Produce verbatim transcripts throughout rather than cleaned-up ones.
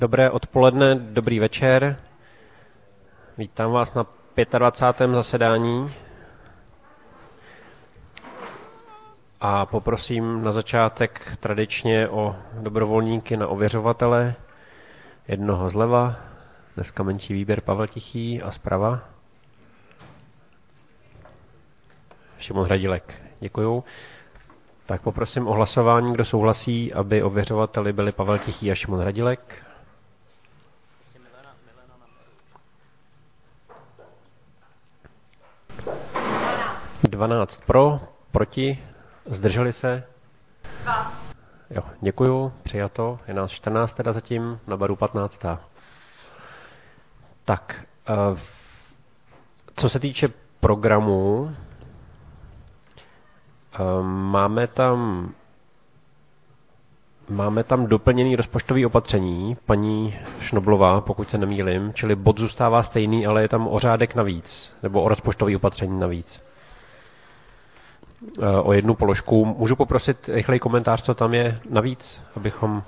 Dobré odpoledne, dobrý večer. Vítám vás na dvacátém pátém zasedání. A poprosím na začátek tradičně o dobrovolníky na ověřovatele. Jednoho zleva, dneska menší výběr Pavel Tichý a zprava Šimon Hradilek. Děkuju. Tak poprosím o hlasování, kdo souhlasí, aby ověřovateli byli Pavel Tichý a Šimon Hradilek. dvanáct pro, proti, zdrželi se? Dva. Jo, děkuju, přijato, je nás čtrnáct teda zatím, na baru patnáct. Tak, co se týče programu, máme tam máme tam doplněný rozpočtový opatření, paní Šnoblová, pokud se nemýlim, čili bod zůstává stejný, ale je tam o řádek navíc, nebo o rozpočtový opatření navíc. O jednu položku. Můžu poprosit rychlej komentář, co tam je navíc, abychom...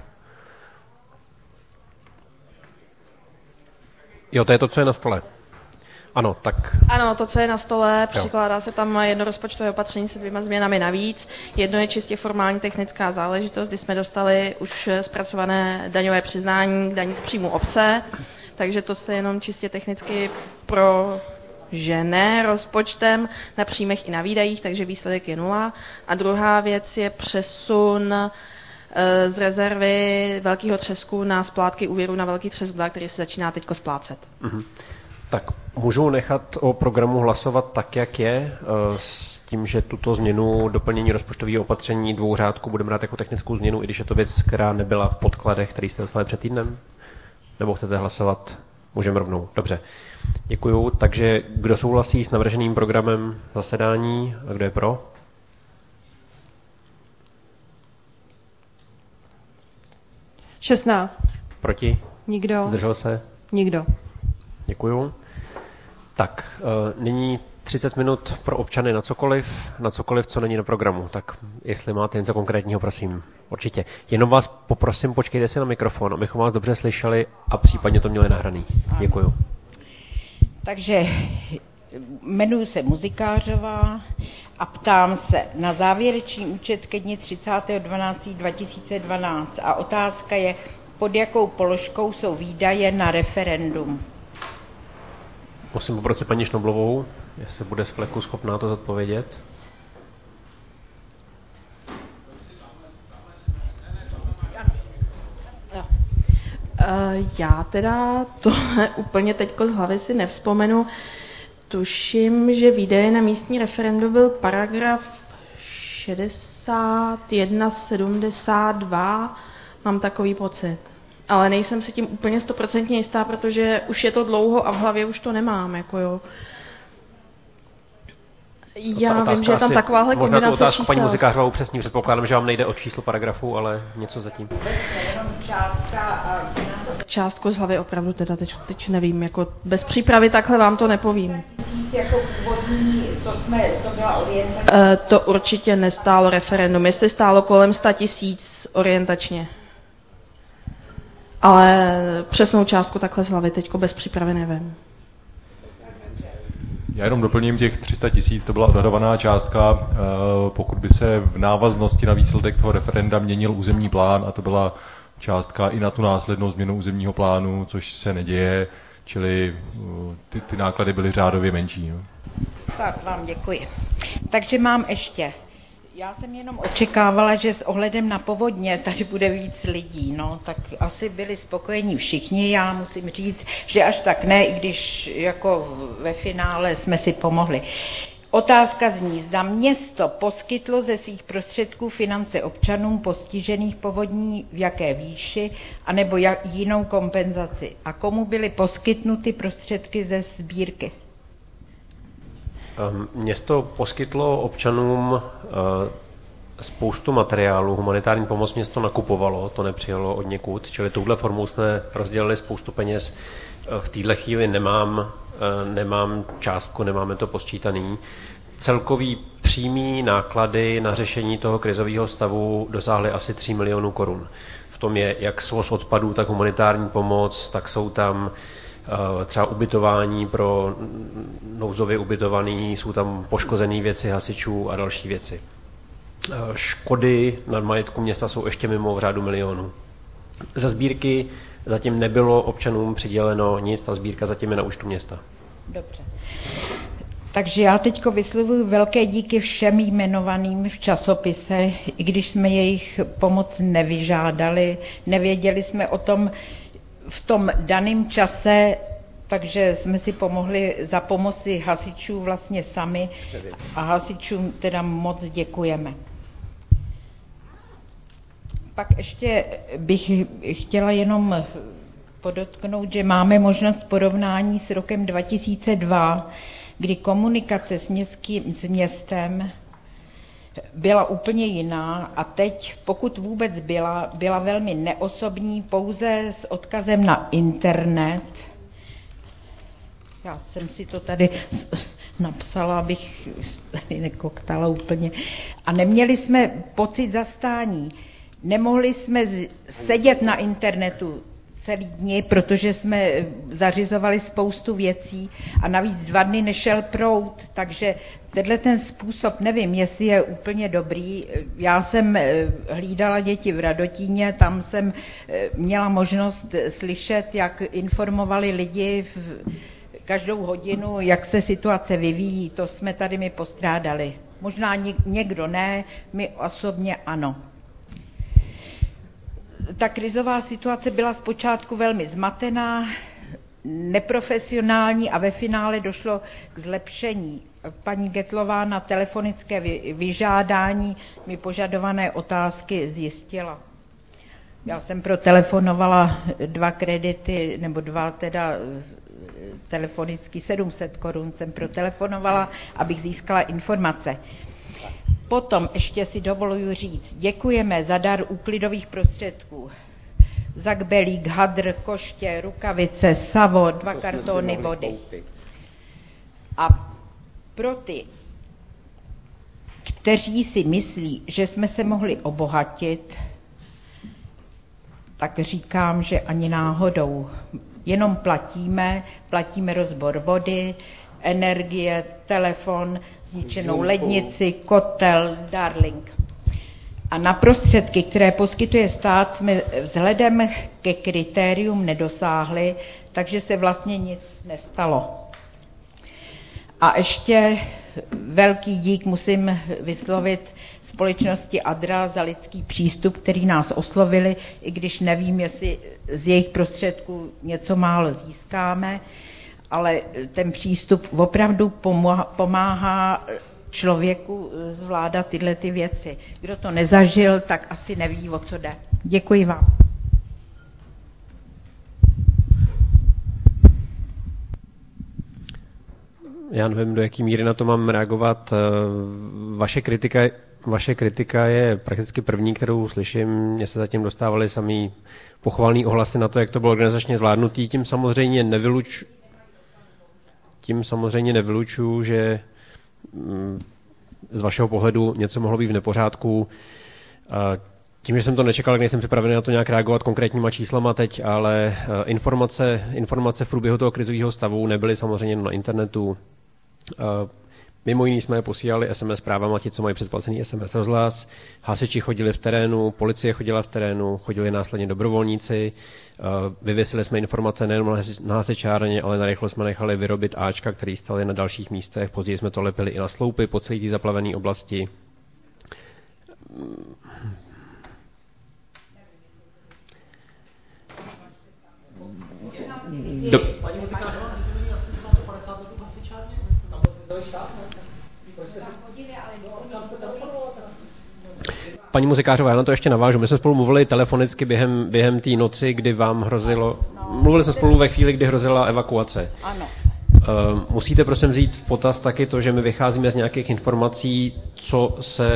Jo, to je to, co je na stole. Ano, tak... Ano, to, co je na stole, přikládá se tam jedno rozpočtové opatření se dvěma změnami navíc. Jedno je čistě formální technická záležitost, kdy jsme dostali už zpracované daňové přiznání k daní z příjmu obce, takže to se jenom čistě technicky pro... že ne rozpočtem na příjmech i na výdajích, takže výsledek je nula. A druhá věc je přesun z rezervy Velkého třesku na splátky úvěru na Velký třesk dva, který se začíná teďko splácet. Mm-hmm. Tak můžu nechat o programu hlasovat tak, jak je, s tím, že tuto změnu doplnění rozpočtového opatření dvou řádků budeme dát jako technickou změnu, i když je to věc, která nebyla v podkladech, který jste dostali před týdnem? Nebo chcete hlasovat? Můžeme rovnou. Dobře. Děkuju. Takže kdo souhlasí s navrženým programem zasedání a kdo je pro? šestnáct. Proti? Nikdo. Zdržel se? Nikdo. Děkuju. Tak, nyní třicet minut pro občany na cokoliv, na cokoliv, co není na programu. Tak jestli máte něco konkrétního, prosím. Určitě. Jenom vás poprosím, počkejte si na mikrofon, abychom vás dobře slyšeli a případně to měli nahraný. Děkuju. Takže jmenuji se Muzikářová a ptám se na závěrečný účet ke dni třicátého dvanáctého dva tisíce dvanáct a otázka je, pod jakou položkou jsou výdaje na referendum. Musím poprosit paní Šnoblovou, jestli bude z fleku schopná to zodpovědět. Já teda tohle úplně teďko z hlavy si nevzpomenu. Tuším, že výdaje na místní referendum byl paragraf šedesát jedna sedmdesát dva, mám takový pocit. Ale nejsem si tím úplně stoprocentně jistá, protože už je to dlouho a v hlavě už to nemám, jako jo. Já vím, že je tam takováhle kombinace možná tu otázku čísel. Paní Muzikářová upřesní, předpokládám, že vám nejde o číslo paragrafu, ale něco zatím. Částku z hlavy opravdu teda teď, teď nevím, jako bez přípravy takhle vám to nepovím. Jako původní, co jsme, co byla orientace? E, to určitě nestálo referendum, jestli stálo kolem sto tisíc orientačně. Ale přesnou částku takhle z hlavy teďko bez přípravy nevím. Já jenom doplním, těch tři sta tisíc, to byla odhadovaná částka, pokud by se v návaznosti na výsledek toho referenda měnil územní plán, a to byla částka i na tu následnou změnu územního plánu, což se neděje, čili ty, ty náklady byly řádově menší. No. Tak vám děkuji. Takže mám ještě. Já jsem jenom očekávala, že s ohledem na povodně tady bude víc lidí, no, tak asi byli spokojení všichni, já musím říct, že až tak ne, i když jako ve finále jsme si pomohli. Otázka zní, zda město poskytlo ze svých prostředků finance občanům postižených povodní v jaké výši, anebo jak, jinou kompenzaci. A komu byly poskytnuty prostředky ze sbírky? Město poskytlo občanům spoustu materiálů, humanitární pomoc město nakupovalo, to nepřijelo od někud, čili touhle formou jsme rozdělili spoustu peněz. V téhle chvíli nemám, nemám částku, nemáme to posčítaný. Celkový přímý náklady na řešení toho krizového stavu dosáhly asi tři milionů korun. V tom je jak svoz odpadů, tak humanitární pomoc, tak jsou tam třeba ubytování pro nouzově ubytovaný, jsou tam poškozené věci hasičů a další věci. Škody na majetku města jsou ještě mimo v řádu milionů. Za sbírky zatím nebylo občanům přiděleno nic, ta sbírka zatím je na účtu města. Dobře. Takže já teďko vyslovuji velké díky všem jmenovaným v časopise, i když jsme jejich pomoc nevyžádali, nevěděli jsme o tom v tom daném čase, takže jsme si pomohli za pomoci hasičů vlastně sami a hasičům teda moc děkujeme. Pak ještě bych chtěla jenom podotknout, že máme možnost porovnání s rokem dva tisíce dva, kdy komunikace s, městským, s městem byla úplně jiná a teď, pokud vůbec byla, byla velmi neosobní, pouze s odkazem na internet. Já jsem si to tady napsala, abych tady nekoktala úplně. A neměli jsme pocit zastání. Nemohli jsme sedět na internetu celý dny, protože jsme zařizovali spoustu věcí a navíc dva dny nešel proud, takže tenhle ten způsob, nevím, jestli je úplně dobrý. Já jsem hlídala děti v Radotíně, tam jsem měla možnost slyšet, jak informovali lidi v každou hodinu, jak se situace vyvíjí, to jsme tady my postrádali. Možná někdo ne, my osobně ano. Ta krizová situace byla zpočátku velmi zmatená, neprofesionální a ve finále došlo k zlepšení. Paní Getlová na telefonické vyžádání mi požadované otázky zjistila. Já jsem protelefonovala dva kredity, nebo dva teda telefonicky sedm set korun jsem protelefonovala, abych získala informace. Potom ještě si dovoluji říct, děkujeme za dar úklidových prostředků. Zakbelík, hadr, koště, rukavice, savo, dva kartony vody. A pro ty, kteří si myslí, že jsme se mohli obohatit, tak říkám, že ani náhodou. Jenom platíme, platíme rozbor vody, energie, telefon, zničenou lednici, kotel, Darling. A na prostředky, které poskytuje stát, jsme vzhledem ke kritérium nedosáhli, takže se vlastně nic nestalo. A ještě velký dík musím vyslovit společnosti Adra za lidský přístup, který nás oslovili, i když nevím, jestli z jejich prostředků něco málo získáme, ale ten přístup opravdu pomáhá člověku zvládat tyhle ty věci. Kdo to nezažil, tak asi neví, o co jde. Děkuji vám. Já nevím, do jaký míry na to mám reagovat. Vaše kritika, vaše kritika je prakticky první, kterou slyším. Mně se zatím dostávaly samý pochvalný ohlasy na to, jak to bylo organizačně zvládnutý. Tím samozřejmě nevyluč, tím samozřejmě nevylučuju, že z vašeho pohledu něco mohlo být v nepořádku. Tím, že jsem to nečekal, nejsem připravený na to nějak reagovat konkrétníma číslama teď, ale informace, informace v průběhu toho krizového stavu nebyly samozřejmě na internetu. Mimo jiný jsme posílali es em es zprávama, ti, co mají předplacený es em es rozhlas, hasiči chodili v terénu, policie chodila v terénu, chodili následně dobrovolníci, vyvěsili jsme informace nejen na hasičárně, ale narychlo jsme nechali vyrobit áčka, které staly na dalších místech, později jsme to lepili i na sloupy po celé té zaplavené oblasti. Do... Paní Muzikářová, já na to ještě navážu. My jsme spolu mluvili telefonicky během, během té noci, kdy vám hrozilo... Mluvili jsme spolu ve chvíli, kdy hrozila evakuace. Ano. Musíte prosím vzít v potaz taky to, že my vycházíme z nějakých informací, co se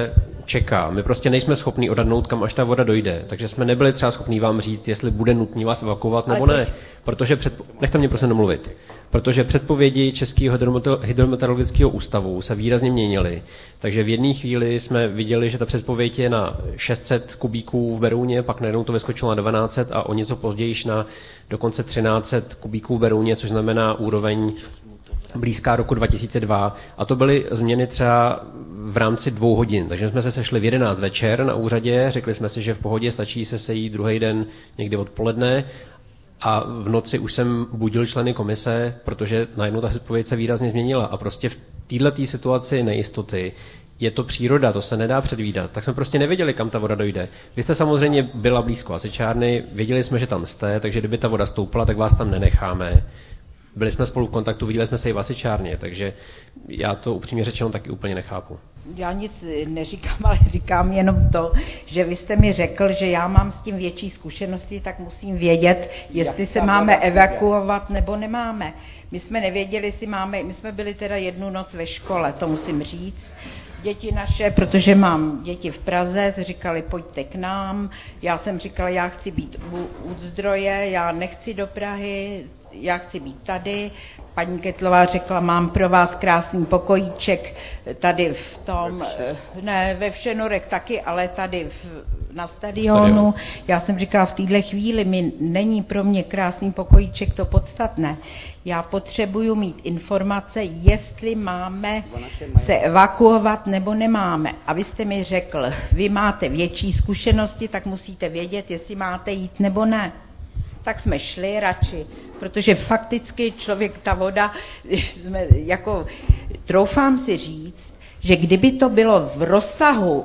čeká. My prostě nejsme schopni odhadnout, kam až ta voda dojde, takže jsme nebyli třeba schopni vám říct, jestli bude nutný vás evakuovat nebo ne, protože před... nechte mě prosím domluvit. Protože předpovědi Českého hydrometeorologického ústavu se výrazně měnily. Takže v jedné chvíli jsme viděli, že ta předpověď je na šest set kubíků v Berouně, pak najednou to vyskočilo na dvanáct set a o něco později na dokonce třináct set kubíků v Berouně, což znamená úroveň blízká roku dva tisíce dva. A to byly změny třeba v rámci dvou hodin. Takže jsme se sešli v jedenáct večer na úřadě, řekli jsme si, že v pohodě stačí se sejít druhý den někdy odpoledne. A v noci už jsem budil členy komise, protože najednou ta předpověď se výrazně změnila. A prostě v této situaci nejistoty je to příroda, to se nedá předvídat. Tak jsme prostě nevěděli, kam ta voda dojde. Vy jste samozřejmě byla blízko hasičárny, věděli jsme, že tam jste, takže kdyby ta voda stoupla, tak vás tam nenecháme. Byli jsme spolu v kontaktu, viděli jsme se i v hasičárně, takže já to upřímně řečeno taky úplně nechápu. Já nic neříkám, ale říkám jenom to, že vy jste mi řekl, že já mám s tím větší zkušenosti, tak musím vědět, jestli se máme evakuovat nebo nemáme. My jsme nevěděli, jestli máme, my jsme byli teda jednu noc ve škole, to musím říct. Děti naše, protože mám děti v Praze, říkali, pojďte k nám. Já jsem říkala, já chci být u, u zdroje, já nechci do Prahy, já chci být tady. Paní Ketlová řekla, mám pro vás krásný pokojíček tady v tom, ne, ve Všenorek taky, ale tady v, na stadionu. Já jsem říkala, v téhle chvíli mi není pro mě krásný pokojíček to podstatné. Já potřebuju mít informace, jestli máme se evakuovat nebo nemáme. A vy jste mi řekl, vy máte větší zkušenosti, tak musíte vědět, jestli máte jít nebo ne. Tak jsme šli radši, protože fakticky člověk, ta voda, jsme jako, troufám si říct, že kdyby to bylo v rozsahu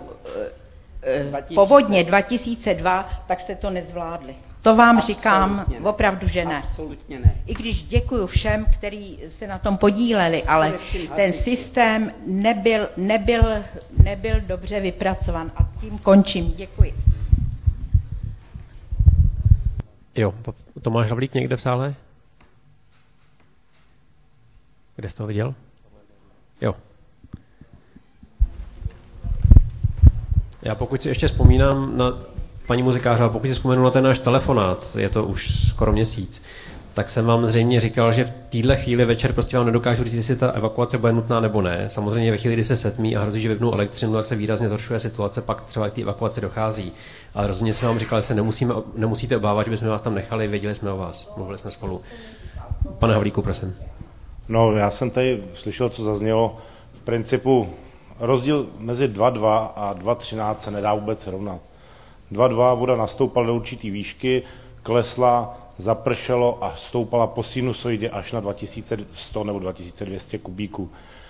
povodně dva tisíce dva, tak jste to nezvládli. To vám absolutně říkám ne. Opravdu, že ne. Absolutně ne. I když děkuju všem, kteří se na tom podíleli, ale ten systém nebyl, nebyl, nebyl dobře vypracovan. A tím končím. Děkuji. Jo, Tomáš Havlík někde v sále? Kde jsi to viděl? Jo. Já pokud si ještě vzpomínám na paní muzikáře, ale pokud si vzpomenu na ten náš telefonát, je to už skoro měsíc, tak jsem vám zřejmě říkal, že v téhle chvíli večer prostě vám nedokážu říct, jestli ta evakuace bude nutná nebo ne. Samozřejmě ve chvíli, kdy se setmí a hrozí, že vypnou elektřinu, tak se výrazně zhoršuje situace, pak třeba k té evakuaci dochází. Ale rozhodně jsem vám říkal, že se nemusíme, nemusíte obávat, že bychom vás tam nechali, věděli jsme o vás, mluvili jsme spolu. Pane Havlíku, prosím. No, já jsem tady slyšel, co zaznělo. V principu rozdíl mezi dva dva a dva třináct se nedá vůbec srovnat. dva dva voda nastoupala do určitý výšky, klesla, zapršelo a stoupala po sinusoidě až na dva tisíce sto nebo dva tisíce dvě stě kubíků.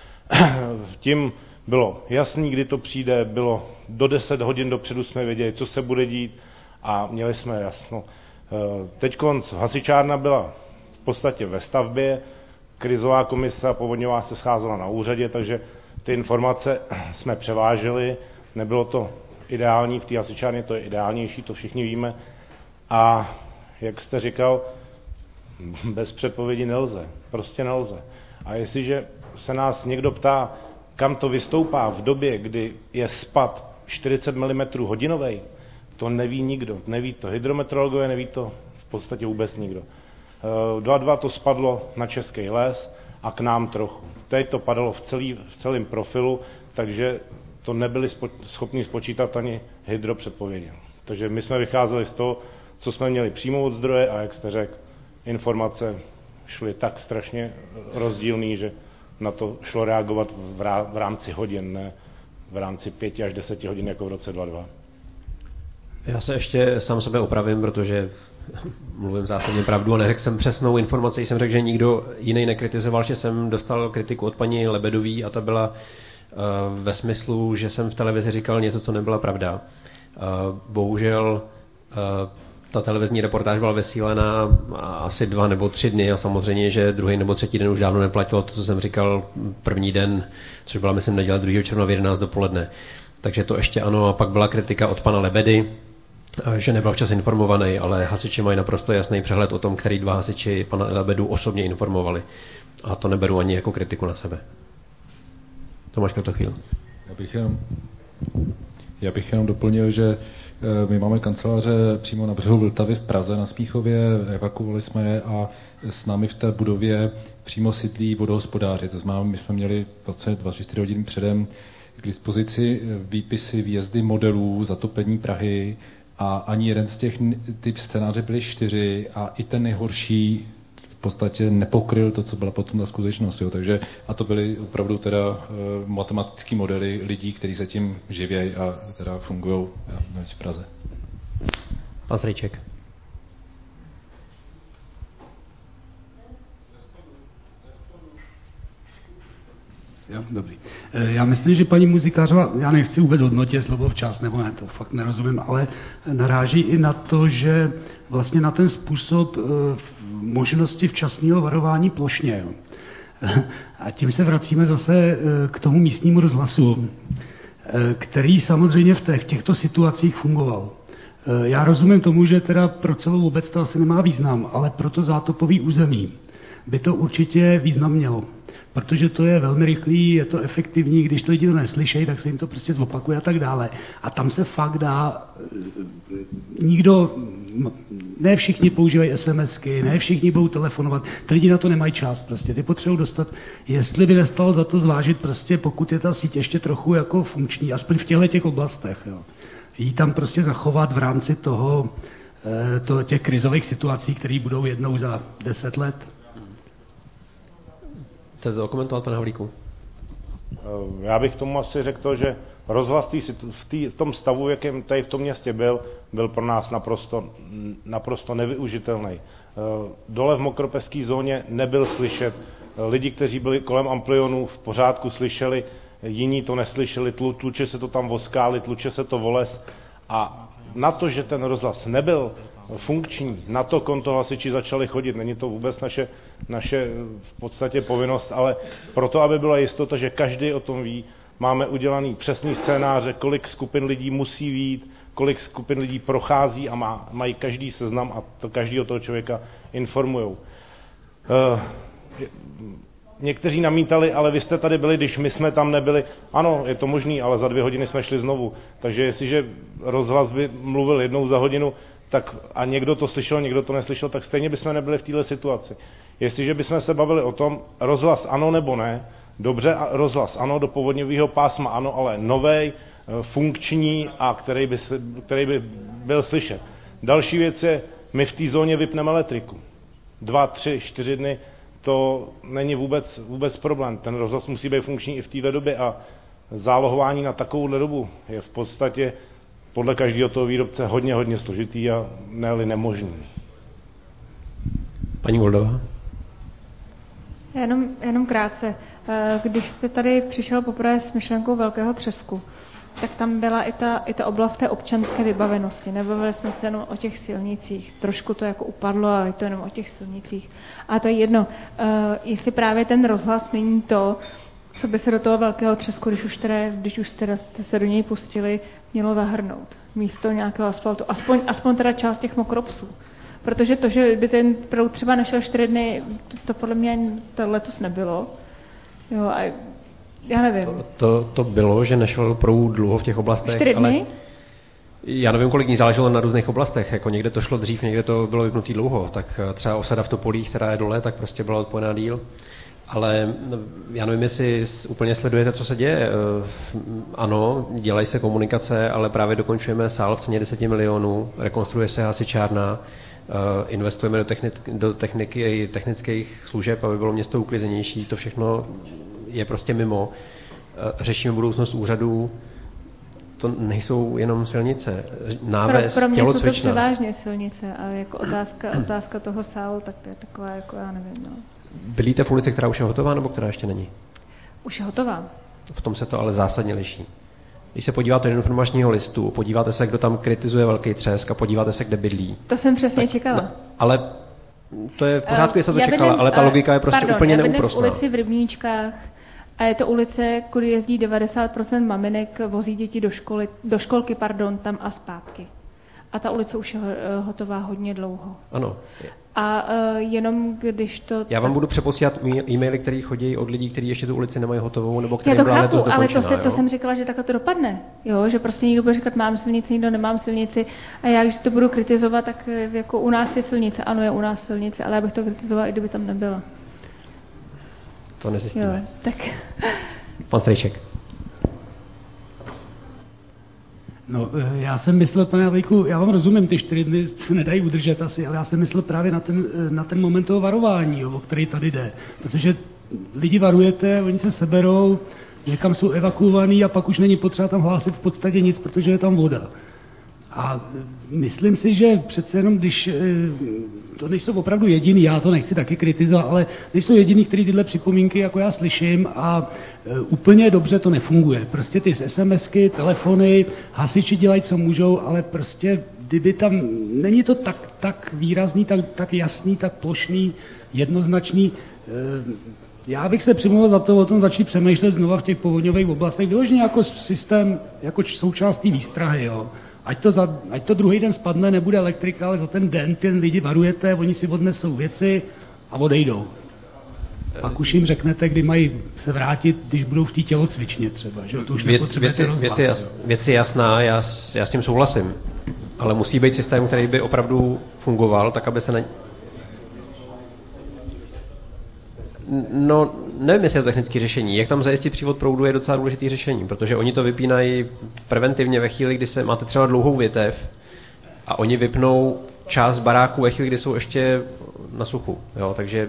Tím bylo jasný, kdy to přijde, bylo do deset hodin dopředu jsme věděli, co se bude dít a měli jsme jasno. Teďkonc hasičárna byla v podstatě ve stavbě, krizová komise a povodňová se scházela na úřadě, takže ty informace jsme převáželi, nebylo to ideální, v té hasičárně to je ideálnější, to všichni víme. A jak jste říkal, bez předpovědi nelze, prostě nelze. A jestliže se nás někdo ptá, kam to vystoupá v době, kdy je spad čtyřicet milimetrů hodinovej, to neví nikdo, neví to hydrometeorologové, neví to v podstatě vůbec nikdo. dva dva to spadlo na Český les a k nám trochu. Teď to padalo v, celý, v celém profilu, takže to nebyli spo, schopni spočítat ani hydropředpovědi. Takže my jsme vycházeli z toho, co jsme měli přímo od zdroje a jak jste řekl, informace šly tak strašně rozdílný, že na to šlo reagovat v rámci hodin, ne v rámci pěti až deseti hodin jako v roce dva dva. Já se ještě sám sebe opravím, protože mluvím zásadně pravdu a neřekl jsem přesnou informaci, jsem řekl, že nikdo jiný nekritizoval, že jsem dostal kritiku od paní Lebedové a ta byla uh, ve smyslu, že jsem v televizi říkal něco, co nebyla pravda. Uh, bohužel uh, ta televizní reportáž byla vysílená asi dva nebo tři dny a samozřejmě, že druhý nebo třetí den už dávno neplatilo to, co jsem říkal první den, což byla, myslím, neděle druhého června v jedenáct dopoledne. Takže to ještě ano, a pak byla kritika od pana Lebedy, že nebyl včas informovaný, ale hasiči mají naprosto jasný přehled o tom, který dva hasiči pana Lebedu osobně informovali. A to neberu ani jako kritiku na sebe. Tomáš Kratochvíl. Já bych jenom Já bych jenom doplnil, že my máme kanceláře přímo na břehu Vltavy v Praze na Smíchově, evakuovali jsme je a s námi v té budově přímo sídlí vodohospodáři. To znamená, my jsme měli dvacet až dvacet čtyři hodin předem k dispozici výpisy, výjezdy modelů, zatopení Prahy a ani jeden z těch typ scénáře byly čtyři a i ten nejhorší v podstatě nepokryl to, co byla potom ta skutečnost. Jo. Takže, a to byly opravdu teda uh, matematické modely lidí, kteří se tím živějí a teda fungují v Praze. Pan Strejček. Jo, dobrý. Já myslím, že paní Muzikářová, já nechci vůbec hodnotit slovo včas nebo ne, to fakt nerozumím, ale naráží i na to, že vlastně na ten způsob možnosti včasného varování plošně. Jo. A tím se vracíme zase k tomu místnímu rozhlasu, který samozřejmě v, těch, v těchto situacích fungoval. Já rozumím tomu, že teda pro celou obec to asi nemá význam, ale pro to zátopový území by to určitě význam mělo. Protože to je velmi rychlý, je to efektivní, když to lidi to neslyšejí, tak se jim to prostě zopakuje a tak dále. A tam se fakt dá, nikdo, ne všichni používají SMSky, ne všichni budou telefonovat, ty lidi na to nemají čas prostě, ty potřebují dostat, jestli by nestalo za to zvážit prostě, pokud je ta síť ještě trochu jako funkční, aspoň v těchto těch oblastech, jo. Jí tam prostě zachovat v rámci toho, to, těch krizových situací, které budou jednou za deset let. Chcete to komentovat, pane Havlíku? Já bych tomu asi řekl to, že rozhlas tý, v, tý, v tom stavu, jakém tady v tom městě byl, byl pro nás naprosto, naprosto nevyužitelný. Dole v mokropeské zóně nebyl slyšet. Lidi, kteří byli kolem Amplionu, v pořádku slyšeli, jiní to neslyšeli, tlu, tluče se to tam voskály, tluče se to voles. A na to, že ten rozhlas nebyl funkční, na to konto hasiči začali chodit. Není to vůbec naše, naše v podstatě povinnost, ale proto, aby byla jistota, že každý o tom ví, máme udělaný přesný scénáře, kolik skupin lidí musí vyjít, kolik skupin lidí prochází a má, mají každý seznam a to každého toho člověka informujou. Uh, Někteří namítali, ale vy jste tady byli, když my jsme tam nebyli. Ano, je to možný, ale za dvě hodiny jsme šli znovu. Takže jestliže rozhlas by mluvil jednou za hodinu, tak a někdo to slyšel, někdo to neslyšel, tak stejně bychom nebyli v této situaci. Jestliže bychom se bavili o tom, rozhlas ano nebo ne, dobře, rozhlas ano, do povodňového pásma ano, ale novej, funkční a který by, se, který by byl slyšet. Další věc je, my v té zóně vypneme elektriku. Dva, tři, čtyři dny, to není vůbec, vůbec problém. Ten rozhlas musí být funkční i v této době a zálohování na takovouhle dobu je v podstatě podle každého toho výrobce hodně, hodně složitý a ne-li nemožný. Paní Goldová? Jenom, jenom krátce. Když jste tady přišel poprvé s myšlenkou velkého třesku, tak tam byla i ta, i ta oblast té občanské vybavenosti. Nebavili jsme se jenom o těch silnicích. Trošku to jako upadlo, ale je to jenom o těch silnicích. A to je jedno. Jestli právě ten rozhlas není to, co by se do toho velkého třesku, když už, teda, když už teda jste se do něj pustili, mělo zahrnout. Místo nějakého asfaltu. Aspoň, aspoň teda část těch mokropsů. Protože to, že by ten proud třeba nešel čtyři dny, to, to podle mě to letos nebylo. Jo, a já nevím. To, to, to bylo, že nešel proud dlouho v těch oblastech. Čtyři dny? Ale já nevím, kolik dní záleželo na různých oblastech. Jako někde to šlo dřív, někde to bylo vypnutý dlouho. Tak třeba osada v Topolích, která je dole, tak prostě byla odpojená díl. Ale já nevím, jestli úplně sledujete, co se děje. Ano, dělají se komunikace, ale právě dokončujeme sál v ceně deset milionů, rekonstruuje se hasičárna, investujeme do, technik, do techniky i technických služeb, aby bylo město uklizenější. To všechno je prostě mimo. Řešíme budoucnost úřadů. To nejsou jenom silnice. Náves, pro, pro mě jsou to tělocvična. převážně silnice, ale jako otázka, otázka toho sálu, tak to je taková, jako já nevím. No. Bydlíte v ulici, která už je hotová, nebo která ještě není? Už je hotová. V tom se to ale zásadně liší. Když se podíváte do informačního listu, podíváte se, kdo tam kritizuje velký třesk a podíváte se, kde bydlí. To jsem přesně tak, čekala. No, ale to je v pořádku, jestli to já čekala, bydlím, ale ta logika je prostě pardon, úplně já neúprosná. Já v ulici v Rybníčkách a je to ulice, kudy jezdí devadesát procent maminek, vozí děti do, školy, do školky pardon, tam a zpátky. A ta ulice už je hotová hodně dlouho. Ano. A uh, jenom když to... Já vám budu přeposílat e-maily, které chodí od lidí, kteří ještě tu ulici nemají hotovou, nebo kteří Já to byla chápu, letos ale to, se, to jo? jsem říkala, že takhle to dopadne. Jo, že prostě někdo bude říkat, mám silnici, někdo nemám silnici. A já, když to budu kritizovat, tak jako u nás je silnice. Ano, je u nás silnice, ale já bych to kritizovala, i kdyby tam nebyla. To nezjistíme. Jo, tak... Pan Strejček. No, já jsem myslel, pane Havlíku, já vám rozumím, ty čtyři dny se nedají udržet asi, ale já jsem myslel právě na ten, na ten moment toho varování, jo, o který tady jde. Protože lidi varujete, oni se seberou, někam jsou evakuovaní a pak už není potřeba tam hlásit v podstatě nic, protože je tam voda. A myslím si, že přece jenom, když to nejsou opravdu jediný, já to nechci taky kritizovat, ale nejsou jediný, který tyhle připomínky jako já slyším a úplně dobře to nefunguje. Prostě ty SMSky, telefony, hasiči dělají, co můžou, ale prostě kdyby tam, není to tak, tak výrazný, tak, tak jasný, tak plošný, jednoznačný. Já bych se přimlouval za to, o tom začít přemýšlet znova v těch povodňových oblastech, vyloženě jako systém, jako součást té výstrahy, jo. Ať to, za, ať to druhý den spadne, nebude elektrika, ale za ten den ten lidi varujete, oni si odnesou věci a odejdou. Pak už jim řeknete, kdy mají se vrátit, když budou v té tělocvičně třeba. Že? To už věc, věci, rozhlas, věci, jas, věci jasná, já, já s tím souhlasím. Ale musí být systém, který by opravdu fungoval, tak aby se na... No, nevím, jestli je to technické řešení. Jak tam zajistit přívod proudu je docela důležité řešení, protože oni to vypínají preventivně ve chvíli, kdy se máte třeba dlouhou větev a oni vypnou část baráků ve chvíli, kdy jsou ještě na suchu. Jo, takže...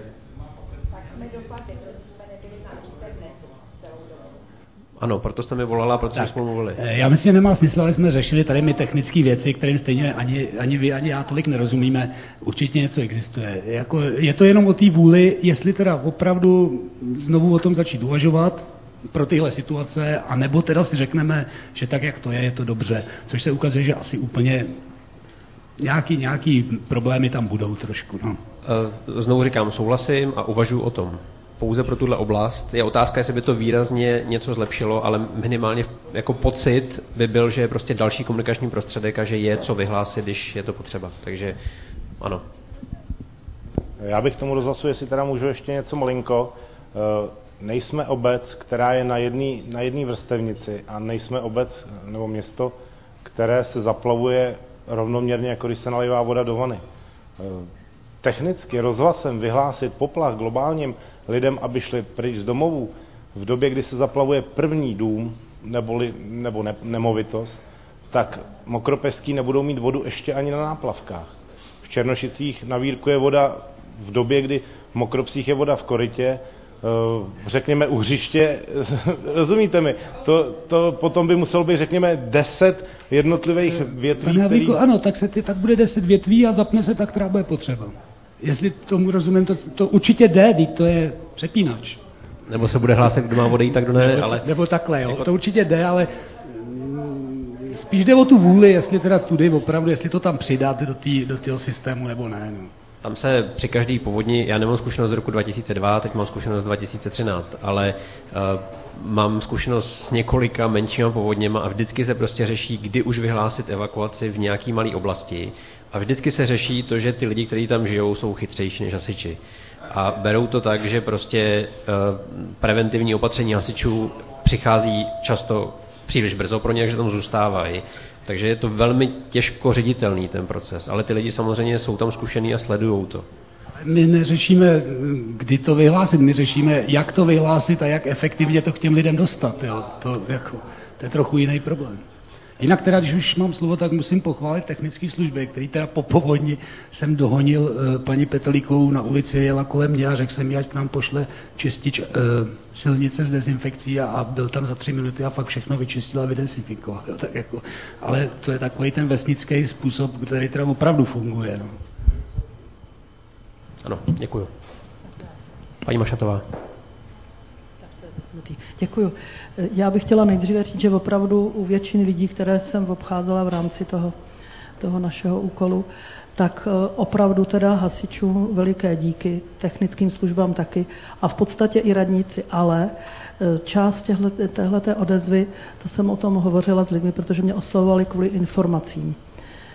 Ano, proto jste mi volala, protože jsme mluvili. Já myslím, že nemá smysl, ale jsme řešili tady my technické věci, kterým stejně ani, ani vy, ani já tolik nerozumíme. Určitě něco existuje. Jako, je to jenom o té vůli, jestli teda opravdu znovu o tom začít uvažovat pro tyhle situace, anebo teda si řekneme, že tak, jak to je, je to dobře. Což se ukazuje, že asi úplně nějaký, nějaký problémy tam budou trošku. No. Znovu říkám, souhlasím a uvažuji o tom. Pouze pro tuhle oblast. Je otázka, jestli by to výrazně něco zlepšilo, ale minimálně jako pocit by byl, že je prostě další komunikační prostředek a že je co vyhlásit, když je to potřeba. Takže ano. Já bych tomu rozhlasu, jestli teda můžu ještě něco malinko. Nejsme obec, která je na jedné na jedné vrstevnici a nejsme obec nebo město, které se zaplavuje rovnoměrně, jako když se nalivá voda do vany. Technicky rozhlasem vyhlásit poplach globálním lidem, aby šli pryč z domovů v době, kdy se zaplavuje první dům neboli, nebo ne, nemovitost, tak Mokropeský nebudou mít vodu ještě ani na náplavkách. V Černošicích na Vírku je voda v době, kdy v Mokropsích je voda v korytě, řekněme u hřiště, rozumíte mi, to, to potom by muselo být, řekněme, deset jednotlivých větví, Pane Havlíku, který... ano, tak, se ty, tak bude deset větví a zapne se tak, která bude potřeba. Jestli tomu rozumím, to, to určitě jde, to je přepínač. Nebo se bude hlásit, kdo má odejít, tak kdo ne, nebo, ale... Nebo takhle, jo, to určitě jde, ale spíš jde o tu vůli, jestli teda tudy opravdu, jestli to tam přidat do, tý, do toho systému, nebo ne. No. Tam se při každý povodni, já nemám zkušenost z roku dva tisíce dva, teď mám zkušenost z dva tisíce třináct, ale uh, mám zkušenost s několika menšíma povodněma a vždycky se prostě řeší, kdy už vyhlásit evakuaci v nějaký malé oblasti. A vždycky se řeší to, že ty lidi, kteří tam žijou, jsou chytřejší než hasiči. A berou to tak, že prostě uh, preventivní opatření hasičů přichází často příliš brzo pro ně, takže tam zůstávají. Takže je to velmi těžko ředitelný ten proces, ale ty lidi samozřejmě jsou tam zkušený a sledujou to. My neřešíme, kdy to vyhlásit, my řešíme, jak to vyhlásit a jak efektivně to k těm lidem dostat. Jo. To, jako, to je trochu jiný problém. Jinak teda, když už mám slovo, tak musím pochválit technické služby, který teda po povodni jsem dohonil uh, paní Petelíkovou na ulici, jela kolem mě a řekl jsem jí, ať k nám pošle čistič uh, silnice s dezinfekcí a, a byl tam za tři minuty a fakt všechno vyčistil a vydezinfikoval. Jo, tak jako, ale to je takový ten vesnický způsob, který teda opravdu funguje. No. Ano, děkuju. Paní Mašatová. Děkuju. Já bych chtěla nejdříve říct, že opravdu u většiny lidí, které jsem obcházela v rámci toho, toho našeho úkolu, tak opravdu teda hasičům veliké díky, technickým službám taky a v podstatě i radníci, ale část téhleté odezvy, to jsem o tom hovořila s lidmi, protože mě oslovovali kvůli informacím.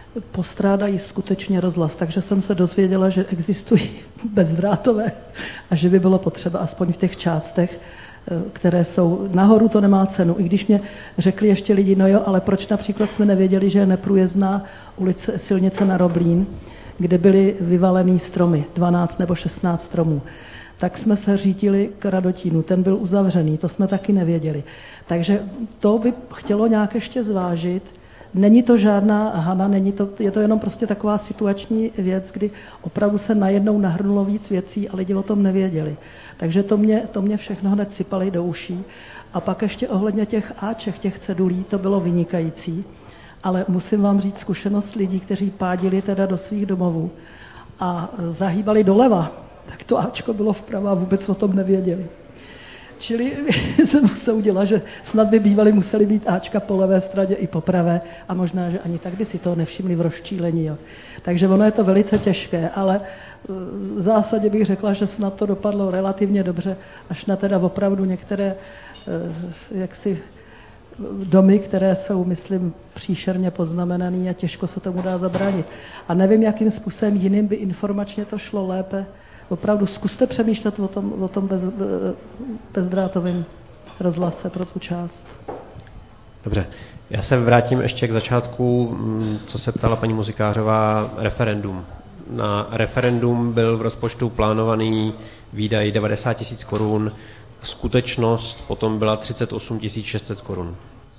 postrádají skutečně rozhlas. Takže jsem se dozvěděla, že existují bezdrátové a že by bylo potřeba aspoň v těch částech, které jsou nahoru, to nemá cenu. I když mě řekli ještě lidi, no jo, ale proč například jsme nevěděli, že je neprůjezdná ulice, silnice na Roblín, kde byly vyvalený stromy, dvanáct nebo šestnáct stromů. Tak jsme se řídili k Radotínu, ten byl uzavřený, to jsme taky nevěděli. Takže to by chtělo nějak ještě zvážit. Není to žádná hana, není to, je to jenom prostě taková situační věc, kdy opravdu se najednou nahrnulo víc věcí a lidi o tom nevěděli. Takže to mě, to mě všechno hned sypali do uší. A pak ještě ohledně těch áček, těch cedulí, to bylo vynikající. Ale musím vám říct zkušenost lidí, kteří pádili teda do svých domovů a zahýbali doleva, tak to áčko bylo vpravo a vůbec o tom nevěděli. Čili jsem usoudila, že snad by bývali museli být áčka po levé straně i po pravé a možná, že ani tak by si toho nevšimli v rozčílení. Jo. Takže ono je to velice těžké, ale v zásadě bych řekla, že snad to dopadlo relativně dobře, až na teda opravdu některé jaksi domy, které jsou, myslím, příšerně poznamenaný a těžko se tomu dá zabránit. A nevím, jakým způsobem jiným by informačně to šlo lépe. Opravdu zkuste přemýšlet o tom, o tom bez, bezdrátovém rozhlase pro tu část. Dobře, já se vrátím ještě k začátku, co se ptala paní Muzikářová, referendum. Na referendum byl v rozpočtu plánovaný výdaj devadesát tisíc korun, skutečnost potom byla třicet osm tisíc šest set korun.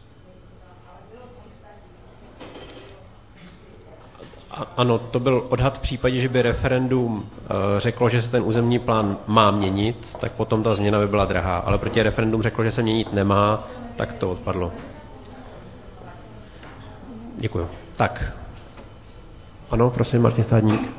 Ano, to byl odhad v případě, že by referendum řeklo, že se ten územní plán má měnit, tak potom ta změna by byla drahá. Ale proti referendum řeklo, že se měnit nemá, tak to odpadlo. Děkuju. Tak. Ano, prosím, Martin Stádník.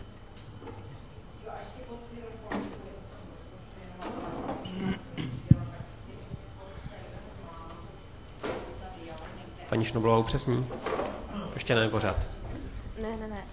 Paní Šnoblová upřesní? Ještě ne, pořád. Ne, ne, ne.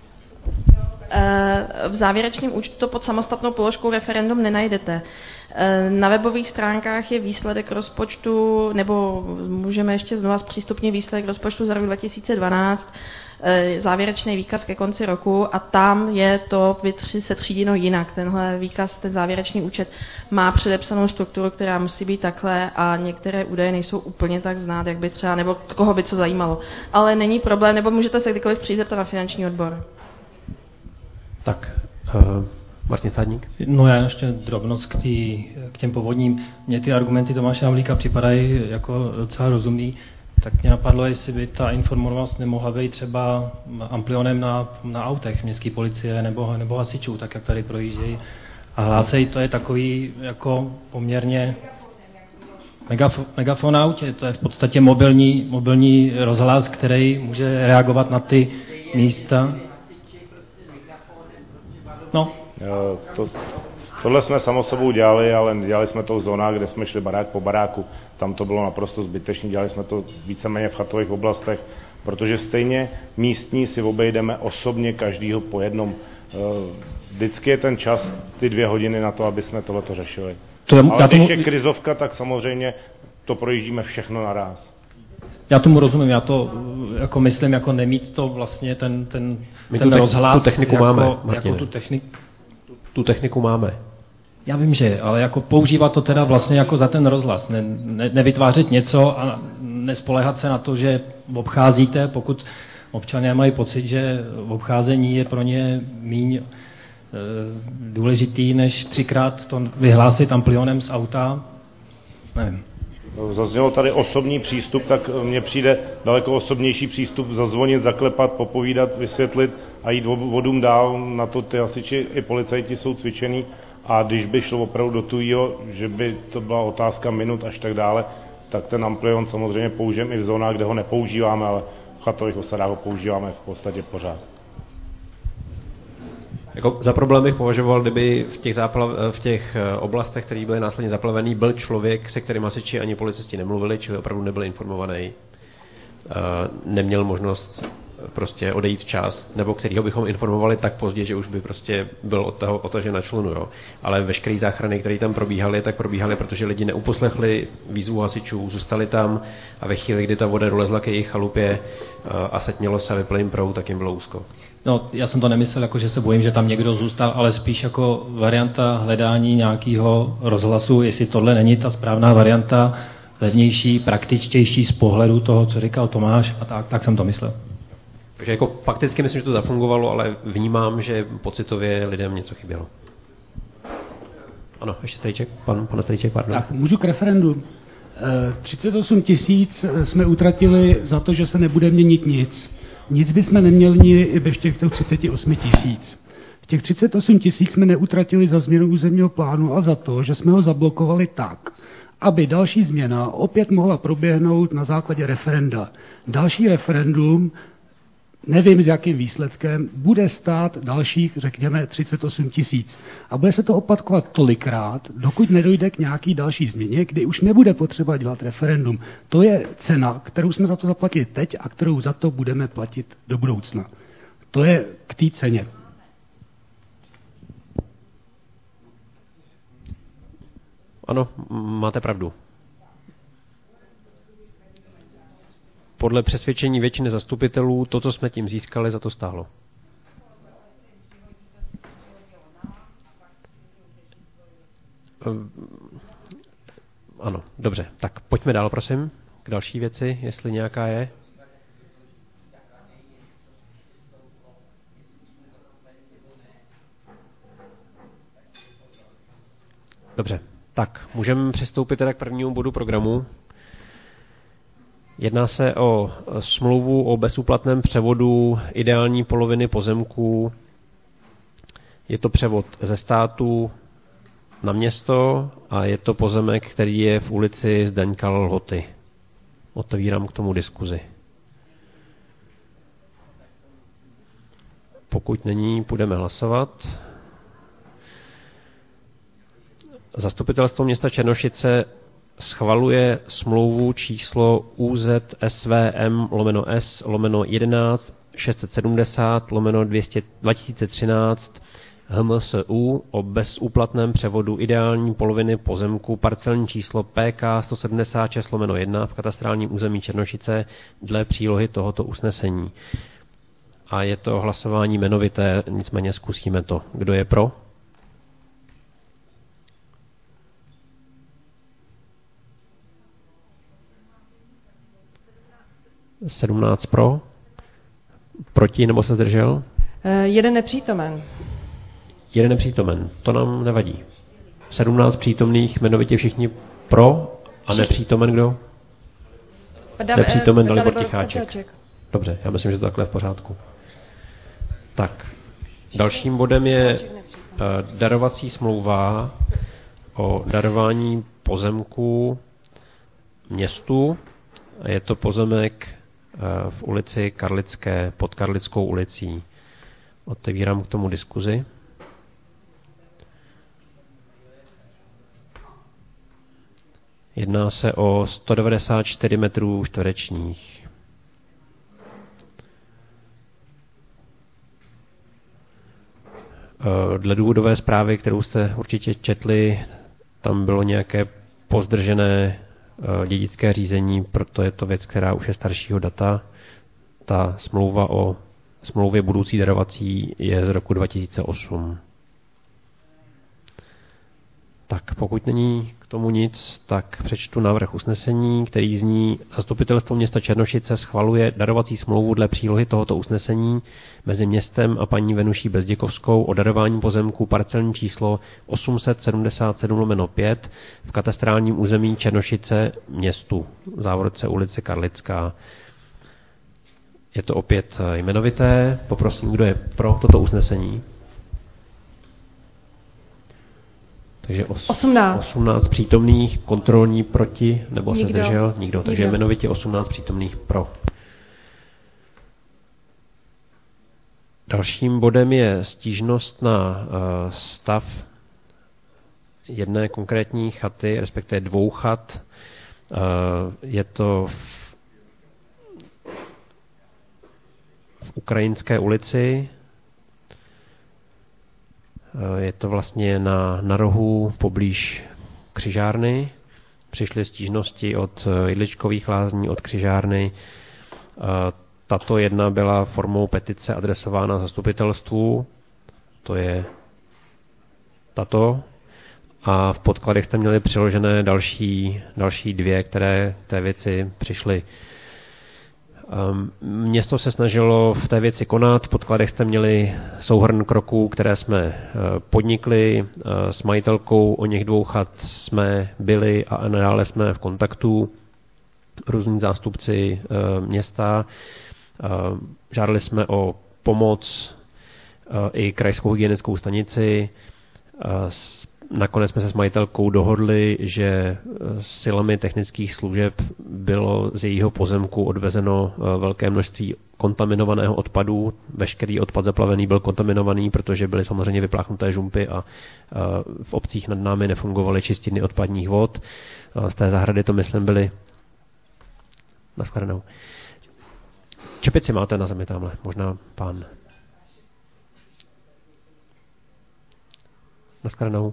V závěrečném účtu to pod samostatnou položkou referendum nenajdete. Na webových stránkách je výsledek rozpočtu, nebo můžeme ještě znova zpřístupnit výsledek rozpočtu za rok dva tisíce dvanáct, závěrečný výkaz ke konci roku a tam je to setříděno jinak. Tenhle výkaz, ten závěrečný účet má předepsanou strukturu, která musí být takhle a některé údaje nejsou úplně tak znát, jak by třeba, nebo koho by co zajímalo. Ale není problém, nebo můžete se kdykoliv přijít zeptat na finanční odbor. Tak, uh, Martin Stádník. No já ještě drobnost k, tý, k těm povodním. Mně ty argumenty Tomáše Havlíka připadají jako docela rozumný. Tak mě napadlo, jestli by ta informovanost nemohla být třeba amplionem na, na autech městské policie nebo, nebo hasičů, tak jak tady projíždějí. A hlásejí, to je takový jako poměrně megafon, megafon na autě. To je v podstatě mobilní, mobilní rozhlas, který může reagovat na ty místa. No. Jo, to, tohle jsme samo sebou dělali, ale dělali jsme to v zónách, kde jsme šli barák po baráku. Tam to bylo naprosto zbytečné, dělali jsme to víceméně v chatových oblastech, protože stejně místní si obejdeme osobně každýho po jednom. Vždycky je ten čas, ty dvě hodiny na to, aby jsme tohleto řešili. To je, ale když tomu... je krizovka, tak samozřejmě to projíždíme všechno naráz. Já tomu rozumím, já to jako myslím, jako nemít to vlastně ten, ten, ten tu rozhlas. Tu techniku jako, máme, jako tu, technik... tu techniku máme. Já vím, že, ale jako používat to teda vlastně jako za ten rozhlas. Ne, ne, nevytvářet něco a nespoléhat se na to, že obcházíte, pokud občané mají pocit, že obcházení je pro ně míň e, důležitý, než třikrát to vyhlásit amplionem z auta. Nevím. Zaznělo tady osobní přístup, tak mně přijde daleko osobnější přístup zazvonit, zaklepat, popovídat, vysvětlit a jít vodům dál. Na to ty hasiči i policajti jsou cvičený a když by šlo opravdu do tujího, že by to byla otázka minut až tak dále, tak ten amplion samozřejmě použijeme i v zónách, kde ho nepoužíváme, ale v chatových osadách ho používáme v podstatě pořád. Jako za problém bych považoval, kdyby v těch, záplav, v těch oblastech, které byly následně zaplavený, byl člověk, se kterým hasiči ani policisti nemluvili, čili opravdu nebyl informovaný, neměl možnost prostě odejít včas, nebo kterýho bychom informovali tak pozdě, že už by prostě byl od toho, od toho že na člunu, jo. Ale veškeré záchrany, které tam probíhaly, tak probíhaly, protože lidi neuposlechli výzvu hasičů, zůstali tam a ve chvíli, kdy ta voda dolezla k jejich chalupě a setmělo se a vypl jim proud, tak jim bylo úzko. No, já jsem to nemyslel, jako že se bojím, že tam někdo zůstal, ale spíš jako varianta hledání nějakého rozhlasu, jestli tohle není ta správná varianta, levnější, praktičtější z pohledu toho, co říkal Tomáš, a tak, tak jsem to myslel. Takže jako fakticky myslím, že to zafungovalo, ale vnímám, že pocitově lidem něco chybělo. Ano, ještě Strejček, pan, pan Strejček, pardon. Tak, můžu k referendu. třicet osm tisíc jsme utratili za to, že se nebude měnit nic. Nic bychom neměli i bez těch třicet osm tisíc. Těch třicet osm tisíc jsme neutratili za změnu územního plánu a za to, že jsme ho zablokovali tak, aby další změna opět mohla proběhnout na základě referenda. Další referendum, nevím s jakým výsledkem, bude stát dalších, řekněme, třicet osm tisíc. A bude se to opakovat tolikrát, dokud nedojde k nějaký další změně, kdy už nebude potřeba dělat referendum. To je cena, kterou jsme za to zaplatili teď a kterou za to budeme platit do budoucna. To je k té ceně. Ano, máte pravdu. Podle přesvědčení většiny zastupitelů, to, co jsme tím získali, za to stálo. Ano, dobře. Tak pojďme dál, prosím, k další věci, jestli nějaká je. Dobře. Tak, můžeme přistoupit teda k prvnímu bodu programu. Jedná se o smlouvu o bezúplatném převodu ideální poloviny pozemků. Je to převod ze státu na město a je to pozemek, který je v ulici Zdeňka Lhoty. Otevírám k tomu diskuzi. Pokud není, půjdeme hlasovat. Zastupitelstvo města Černošice schvaluje smlouvu číslo U Z S V M lomeno S lomeno jedenáct šest set sedmdesát lomeno dva tisíce třináct H M S U o bezúplatném převodu ideální poloviny pozemku parcelní číslo P K sto sedmdesát šest lomeno jedna v katastrálním území Černošice dle přílohy tohoto usnesení. A je to hlasování jmenovité, nicméně zkusíme to. Kdo je pro? sedmnáct pro. Proti nebo se zdržel? Uh, jeden nepřítomen. Jeden nepřítomen. To nám nevadí. sedmnáct přítomných, jmenovitě všichni pro a nepřítomen kdo? Dal, nepřítomen uh, Dalibor Ticháček. Dobře, já myslím, že to takhle je v pořádku. Tak, dalším bodem je uh, darovací smlouva o darování pozemku městu. Je to pozemek v ulici Karlické, pod Karlickou ulicí. Otevírám k tomu diskuzi. Jedná se o sto devadesát čtyři metrů čtverečních. Dle důvodové zprávy, kterou jste určitě četli, tam bylo nějaké pozdržené dědické řízení, proto je to věc, která už je staršího data. Ta smlouva o smlouvě budoucí darovací je z roku dva tisíce osm. Tak pokud není k tomu nic, tak přečtu návrh usnesení, který zní: Zastupitelstvo města Černošice schvaluje darovací smlouvu dle přílohy tohoto usnesení mezi městem a paní Venuší Bezděkovskou o darování pozemku parcelní číslo osm set sedmdesát sedm lomeno pět v katastrálním území Černošice městu, v závorce ulice Karlická. Je to opět jmenovité. Poprosím, kdo je pro toto usnesení. Takže osmnáct. osmnáct přítomných, kontrolní proti, nebo Nikdo. se zdržel? Nikdo. Takže Nikdo. jmenovitě osmnáct přítomných pro. Dalším bodem je stížnost na uh, stav jedné konkrétní chaty, respektive dvou chat. Uh, je to v, v Ukrajinské ulici. Je to vlastně na, na rohu poblíž křižárny. Přišly stížnosti od Jidličkových lázní, od křižárny. Tato jedna byla formou petice adresována zastupitelstvu. To je tato. A v podkladech jste měli přiložené další, další dvě, které té věci přišly. Město se snažilo v té věci konat, v podkladech jste měli souhrn kroků, které jsme podnikli. S majitelkou o něch dvou chat jsme byli a nadále jsme v kontaktu. Různí zástupci města. Žádali jsme o pomoc i krajskou hygienickou stanici. Nakonec jsme se s majitelkou dohodli, že silami technických služeb bylo z jejího pozemku odvezeno velké množství kontaminovaného odpadu. Veškerý odpad zaplavený byl kontaminovaný, protože byly samozřejmě vypláchnuté žumpy a v obcích nad námi nefungovaly čistírny odpadních vod. Z té zahrady to, myslím, byly... Naschledanou. Čepici máte na zemi tamhle, možná pán. Naschledanou.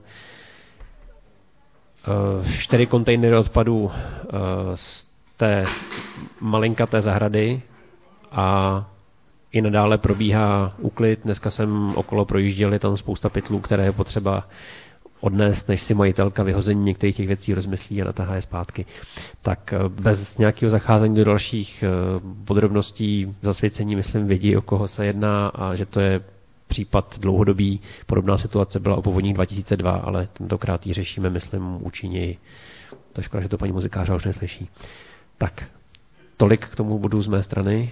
Čtyři kontejnery odpadů z té malinkaté zahrady a i nadále probíhá úklid. Dneska jsem okolo projížděl, je tam spousta pytlů, které je potřeba odnést, než si majitelka vyhození některých těch věcí rozmyslí a natahá je zpátky. Tak bez nějakého zacházení do dalších podrobností zasvěcení, myslím, vědí, o koho se jedná a že to je případ dlouhodobý. Podobná situace byla o povodních dva tisíce dva, ale tentokrát ji řešíme, myslím, účinněji. To je škoda, že to paní muzikářa už neslyší. Tak, tolik k tomu bodu z mé strany.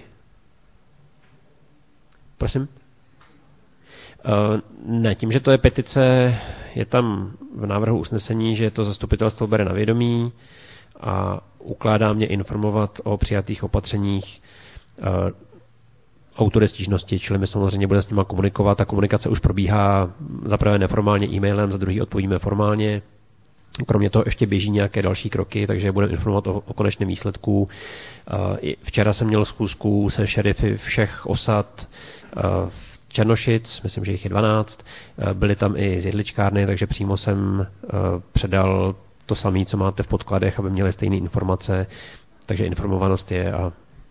Prosím? Uh, ne, tím, že to je petice, je tam v návrhu usnesení, že to zastupitelstvo bere na vědomí a ukládá mě informovat o přijatých opatřeních uh, autory stížnosti, čili my samozřejmě budeme s nimi komunikovat. Ta komunikace už probíhá za prvé neformálně e-mailem, za druhý odpovíme formálně. Kromě toho ještě běží nějaké další kroky, takže budeme informovat o, o konečném výsledku. Uh, včera jsem měl schůzku se šerify všech osad uh, Černošic, myslím, že jich je dvanáct. Byli tam i z jedličkárny, takže přímo jsem předal to samé, co máte v podkladech, aby měli stejné informace. Takže informovanost je a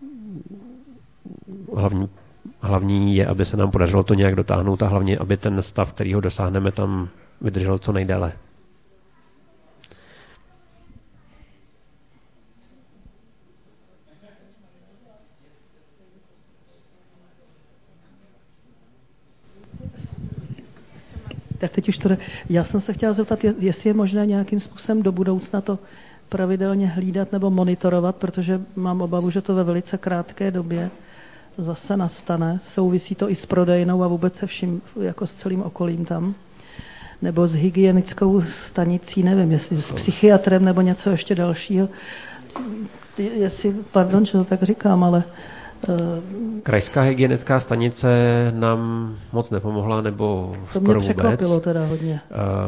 hlavní, hlavní je, aby se nám podařilo to nějak dotáhnout a hlavně, aby ten stav, který ho dosáhneme, tam vydržel co nejdéle. Tak teď už to jde. Já jsem se chtěla zeptat, jestli je možné nějakým způsobem do budoucna to pravidelně hlídat nebo monitorovat, protože mám obavu, že to ve velice krátké době zase nastane. Souvisí to i s prodejnou a vůbec se vším, jako s celým okolím tam. Nebo s hygienickou stanicí, nevím, jestli s psychiatrem nebo něco ještě dalšího. Jestli, pardon, že to tak říkám, ale... Krajská hygienická stanice nám moc nepomohla, nebo to skoro mě překvapilo vůbec. teda hodně.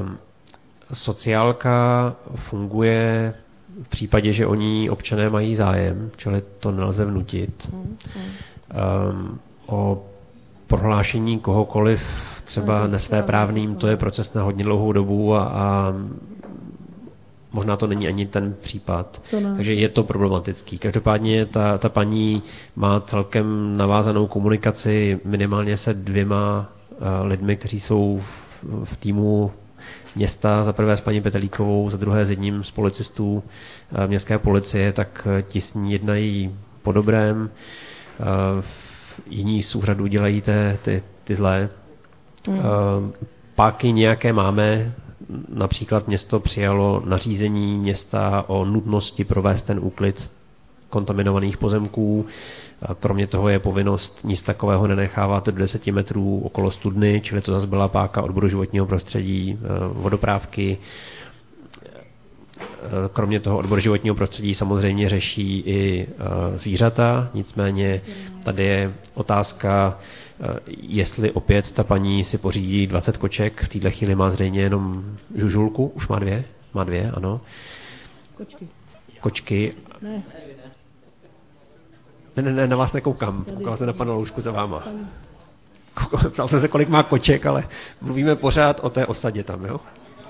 Sociálka funguje v případě, že o ní občané mají zájem, čili to nelze vnutit. Hmm, hmm. O prohlášení kohokoliv třeba nesvéprávným, to je proces na hodně dlouhou dobu a, a možná to není ani ten případ. Takže je to problematický. Každopádně ta, ta paní má celkem navázanou komunikaci minimálně se dvěma uh, lidmi, kteří jsou v, v týmu města, za prvé s paní Petelíkovou, za druhé s jedním z policistů uh, městské policie, tak ti s ní jednají po dobrém. Uh, jiní z úřadu dělají ty, ty, ty zlé. Mm. Uh, páky nějaké máme. Například město přijalo nařízení města o nutnosti provést ten úklid kontaminovaných pozemků. Kromě toho je povinnost nic takového nenechávat do deseti metrů okolo studny, čili to zase byla páka odboru životního prostředí, vodoprávky. Kromě toho odbor životního prostředí samozřejmě řeší i zvířata, nicméně tady je otázka, jestli opět ta paní si pořídí dvacet koček, v této chvíli má zřejmě jenom žužulku, už má dvě, má dvě, ano. Kočky. Kočky. Ne. Ne, ne, ne, na vás nekoukám. Koukal jsem na pana Loušku za váma. Ptal jsem se, kolik má koček, ale mluvíme pořád o té osadě tam, jo?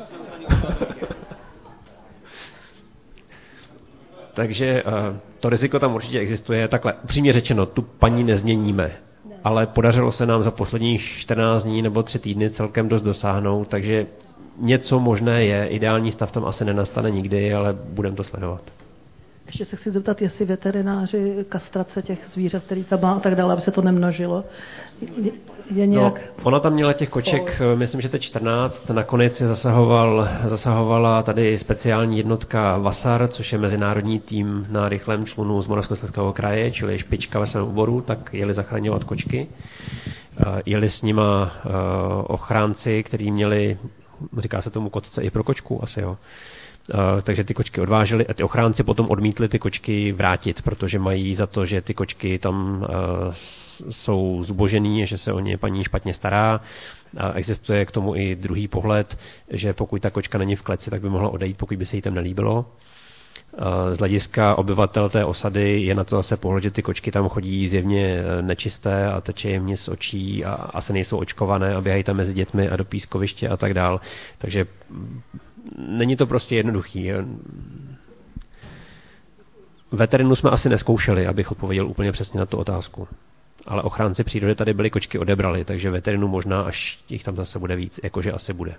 Takže to riziko tam určitě existuje. Takhle, upřímně řečeno, tu paní nezměníme, ale podařilo se nám za posledních čtrnáct dní nebo tři týdny celkem dost dosáhnout, takže něco možné je. Ideální stav tam asi nenastane nikdy, ale budeme to sledovat. Ještě se chci zeptat, jestli veterináři kastrace těch zvířat, který tam má a tak dále, aby se to nemnožilo, je, je nějak... No, ona tam měla těch koček, oh. myslím, že to čtrnáct, nakonec je zasahoval, zasahovala tady speciální jednotka Vasar, což je mezinárodní tým na rychlém člunu z Moravskoslezského kraje, čili špička ve svém oboru, tak jeli zachraňovat kočky. Jeli s nima ochránci, kteří měli, říká se tomu kotce i pro kočku, asi jo. Uh, takže ty kočky odváželi a ty ochránci potom odmítli ty kočky vrátit, protože mají za to, že ty kočky tam uh, jsou zubožený, že se o ně paní špatně stará. A existuje k tomu i druhý pohled, že pokud ta kočka není v kleci, tak by mohla odejít, pokud by se jí tam nelíbilo. Uh, z hlediska obyvatel té osady je na to zase pohled, že ty kočky tam chodí zjevně nečisté a teče jim z očí a asi nejsou očkované a běhají tam mezi dětmi a do pískoviště a tak dál. Takže není to prostě jednoduchý. Veterinu jsme asi neskoušeli, abych odpověděl úplně přesně na tu otázku. Ale ochránci přírody tady byli, kočky odebrali, takže veterinu možná, až jich tam zase bude víc, jakože asi bude.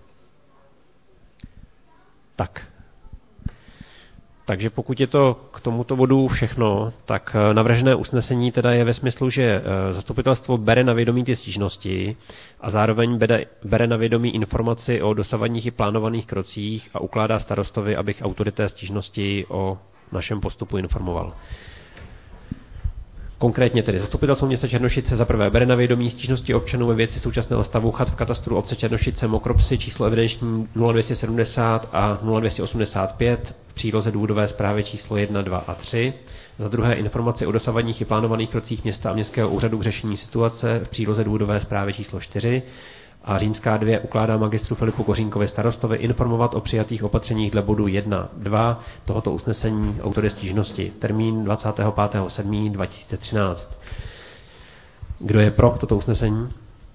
Tak. Takže pokud je to k tomuto bodu všechno, tak navržené usnesení teda je ve smyslu, že zastupitelstvo bere na vědomí ty stížnosti a zároveň bere, bere na vědomí informaci o dosavadních i plánovaných krocích a ukládá starostovi, abych autory té stížnosti o našem postupu informoval. Konkrétně tedy zastupitelstvo města Černošice za prvé bere na vědomí stížnosti občanů ve věci současného stavu chat v katastru obce Černošice Mokropsy číslo evidenční nula dvě sedmdesát a nula dvě osmdesát pět v příloze důvodové zprávy číslo jedna, dva a tři. Za druhé informace o dosavadních i plánovaných krocích města a městského úřadu k řešení situace v příloze důvodové zprávy číslo čtyři. A římská dvě ukládá magistru Filipu Kořínkovi starostovi informovat o přijatých opatřeních dle bodu jedna dva tohoto usnesení autory stížnosti. Termín dvacátého pátého sedmého dva tisíce třináct. Kdo je pro toto usnesení?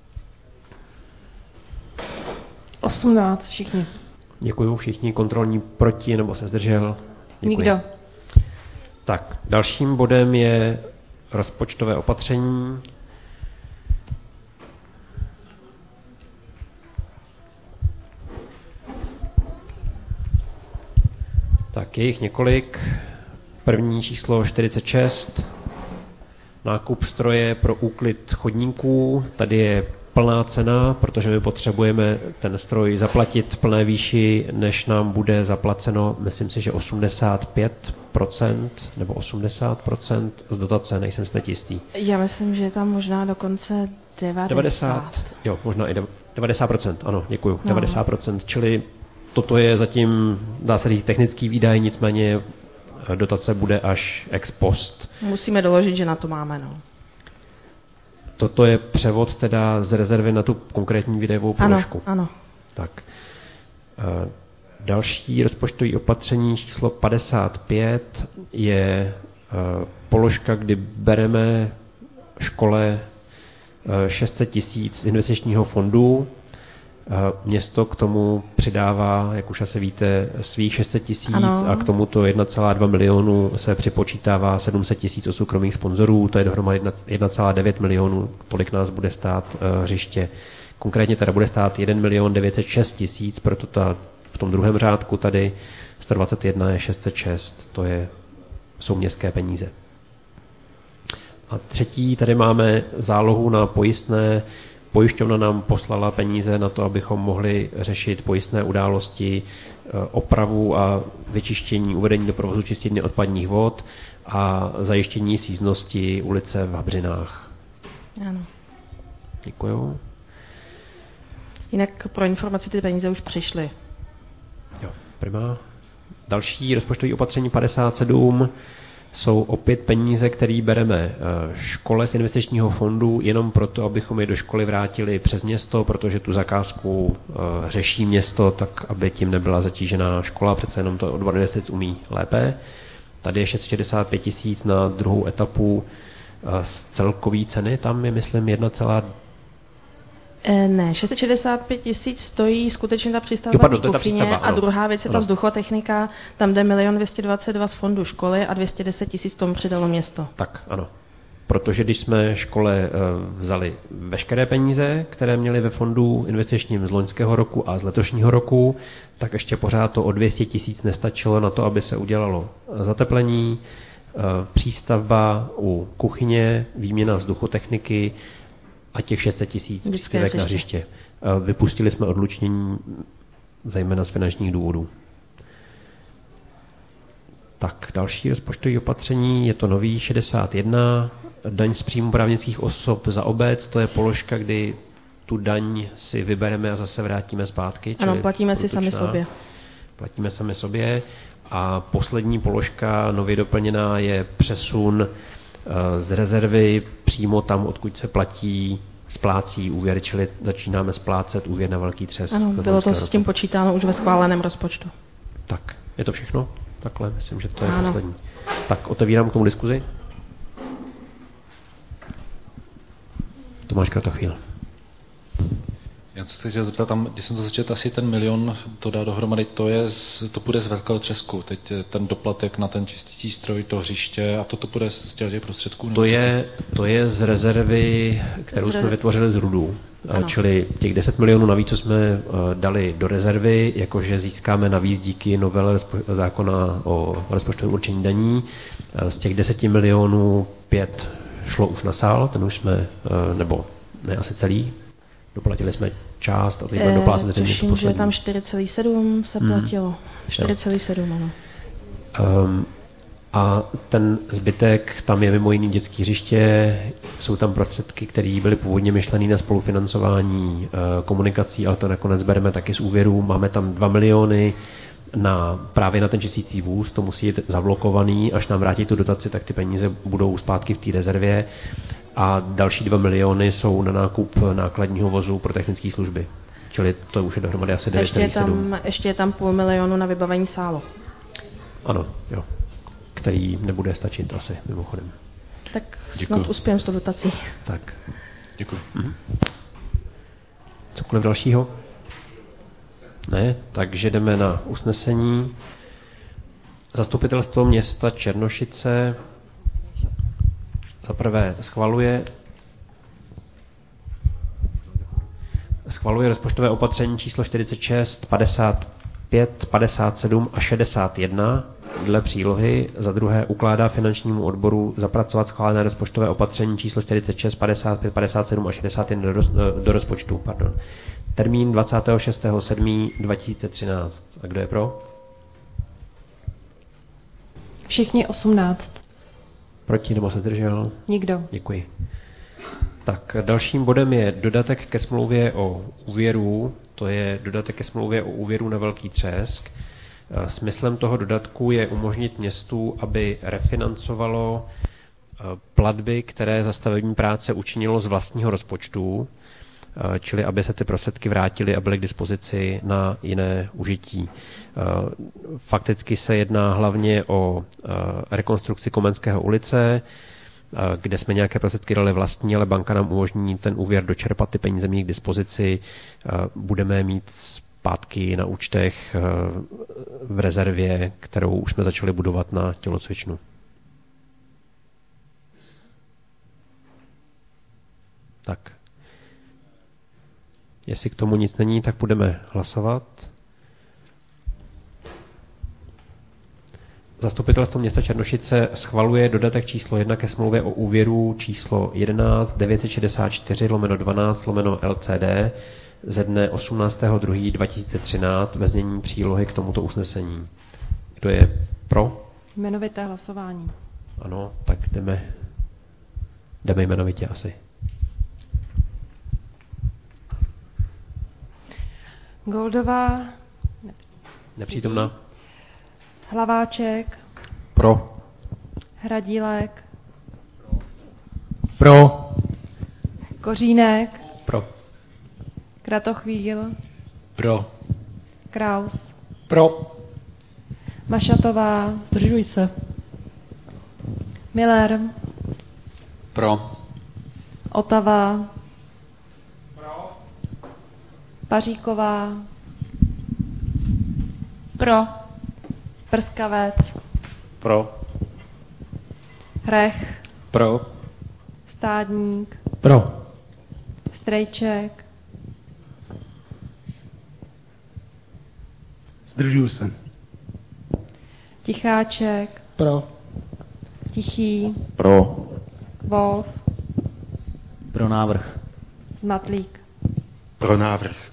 osmnáct všichni. Děkuju, všichni. Kontrolní proti nebo se zdržel? Děkuji. Nikdo. Tak, dalším bodem je rozpočtové opatření. Tak je jich několik. První číslo čtyřicet šest. Nákup stroje pro úklid chodníků. Tady je plná cena, protože my potřebujeme ten stroj zaplatit v plné výši, než nám bude zaplaceno, myslím si, že osmdesát pět procent nebo osmdesát procent z dotace, nejsem si teď jistý. Já myslím, že je tam možná dokonce devadesát. devadesát, jo, možná i devadesát procent, ano, děkuju, no. devadesát procent, čili toto je zatím, dá se říct, technický výdaj, nicméně dotace bude až ex post. Musíme doložit, že na to máme, no. Toto je převod teda z rezervy na tu konkrétní výdajovou položku. Ano, ano. Tak. Další rozpočtové opatření číslo padesát pět je položka, kdy bereme škole šest set tisíc z investičního fondu. Město k tomu přidává, jak už asi víte, svých šest set tisíc a k tomuto jedna celá dva milionu se připočítává sedm set tisíc od soukromých sponzorů, to je dohromady jedna celá devět milionů, tolik nás bude stát uh, hřiště. Konkrétně teda bude stát jeden milion devět set šest tisíc, proto ta, v tom druhém řádku tady sto dvacet jedna je šest set šest, to je, jsou městské peníze. A třetí, tady máme zálohu na pojistné. Pojišťovna nám poslala peníze na to, abychom mohli řešit pojistné události, opravu a vyčištění, uvedení do provozu čistírny odpadních vod a zajištění síznosti ulice v Habřinách. Ano. Děkuju. Jinak pro informaci ty peníze už přišly. Jo, prima. Další rozpočtové opatření padesát sedm jsou opět peníze, které bereme škole z investičního fondu jenom proto, abychom je do školy vrátili přes město, protože tu zakázku řeší město, tak aby tím nebyla zatížená škola, přece jenom to odbor investic umí lépe. Tady je šest set šedesát pět tisíc na druhou etapu Z celkový ceny tam je, myslím, jedna celá Ne, šest set šedesát pět tisíc stojí skutečně ta přístavba jo, kuchyně ta a druhá věc je ta vzduchotechnika, tam jde milion dvěstě dvacet dva z fondu školy a dvě stě deset tisíc tomu přidalo město. Tak, ano. Protože když jsme škole vzali veškeré peníze, které měly ve fondu investičním z loňského roku a z letošního roku, tak ještě pořád to o dvě stě tisíc nestačilo na to, aby se udělalo zateplení, přístavba u kuchyně, výměna vzduchotechniky a těch šest set tisíc příspěvek na hřiště. Vypustili jsme odlučnění zejména z finančních důvodů. Tak, další rozpočtové opatření, je to nový šedesát jedna, daň z příjmu právnických osob za obec, to je položka, kdy tu daň si vybereme a zase vrátíme zpátky. Ano, platíme si sami sobě. Platíme sami sobě. A poslední položka nově doplněná je přesun z rezervy přímo tam, odkud se platí, splácí úvěr, čili začínáme splácet úvěr na Velký Třes. Ano, bylo to s tím počítáno už ve schváleném rozpočtu. Tak, je to všechno? Takhle, myslím, že to je ano. poslední. Tak, otevírám k tomu diskuzi. Tomáš Kratochvíl. Já se chtěl zeptat, tam, když jsem to začet, asi ten milion to dá dohromady, to, je z, to půjde z Velkého Třesku. Teď ten doplatek na ten čistící stroj, to hřiště a to to půjde z těch prostředků? To je, to je z rezervy, kterou jsme vytvořili z RUDu. Ano. Čili těch deset milionů navíc, co jsme dali do rezervy, jakože získáme navíc díky novele zákona o rozpočtovém určení daní. Z těch deseti milionů pět šlo už na sál, ten už jsme, nebo ne asi celý, doplatili jsme část a teď budeme doplácet zřejmě tuším, že tam čtyři celá sedm se platilo. Hmm. čtyři celá sedm, ano. Um, a ten zbytek, tam je mimo jiný dětské hřiště, jsou tam prostředky, které byly původně myšlené na spolufinancování uh, komunikací, ale to nakonec bereme taky z úvěrů. Máme tam dva miliony na, právě na ten čistící vůz, to musí být zablokovaný, až nám vrátí tu dotaci, tak ty peníze budou zpátky v té rezervě. A další dva miliony jsou na nákup nákladního vozu pro technické služby. Čili to už je dohromady asi devět celá sedm. Ještě je tam půl milionu na vybavení sálu. Ano, jo. Který nebude stačit asi, mimochodem. Tak Děkuju. Snad uspějem s tou dotací. Tak. Děkuji. Mhm. Cokoliv dalšího? Ne, takže jdeme na usnesení. Zastupitelstvo města Černošice za prvé schvaluje schvaluje rozpočtové opatření číslo čtyřicet šest, padesát pět, padesát sedm a šedesát jedna dle přílohy. Za druhé ukládá finančnímu odboru zapracovat schválené rozpočtové opatření číslo čtyřicet šest, padesát pět, padesát sedm a šedesát jedna do, roz, do rozpočtu. Pardon. Termín dvacátého šestého sedmého dva tisíce třináct. A kdo je pro? Všichni osmnáct. Proti nebo se zdržel? Nikdo. Děkuji. Tak dalším bodem je dodatek ke smlouvě o úvěru, to je dodatek ke smlouvě o úvěru na Velký Třesk. Smyslem toho dodatku je umožnit městu, aby refinancovalo platby, které za stavební práce učinilo z vlastního rozpočtu, čili aby se ty prostředky vrátily a byly k dispozici na jiné užití. Fakticky se jedná hlavně o rekonstrukci Komenského ulice, kde jsme nějaké prostředky dali vlastní, ale banka nám umožní ten úvěr dočerpat, ty peníze mít k dispozici. Budeme mít zpátky na účtech v rezervě, kterou už jsme začali budovat na tělocvičnu. Tak. Jestli k tomu nic není, tak budeme hlasovat. Zastupitelstvo města Černošice schvaluje dodatek číslo jedna ke smlouvě o úvěru číslo jedenáct devět set šedesát čtyři lomeno dvanáct lomeno L C D ze dne osmnáctého druhého dva tisíce třináct ve znění přílohy k tomuto usnesení. Kdo je pro? Jmenovité hlasování. Ano, tak jdeme, jdeme jmenovitě asi. Goldová. Nepřítomná. Hlaváček. Pro. Hradílek. Pro. Kořínek. Pro. Kratochvíl. Pro. Kraus. Pro. Mašatová. Zdržuj se. Miller. Pro. Otava. Pro. Paříková. Pro. Prskavec. Pro. Hrech. Pro. Stádník. Pro. Strejček. Zdržuju se. Ticháček. Pro. Tichý. Pro. Wolf. Pro návrh. Zmatlík. Pro návrh.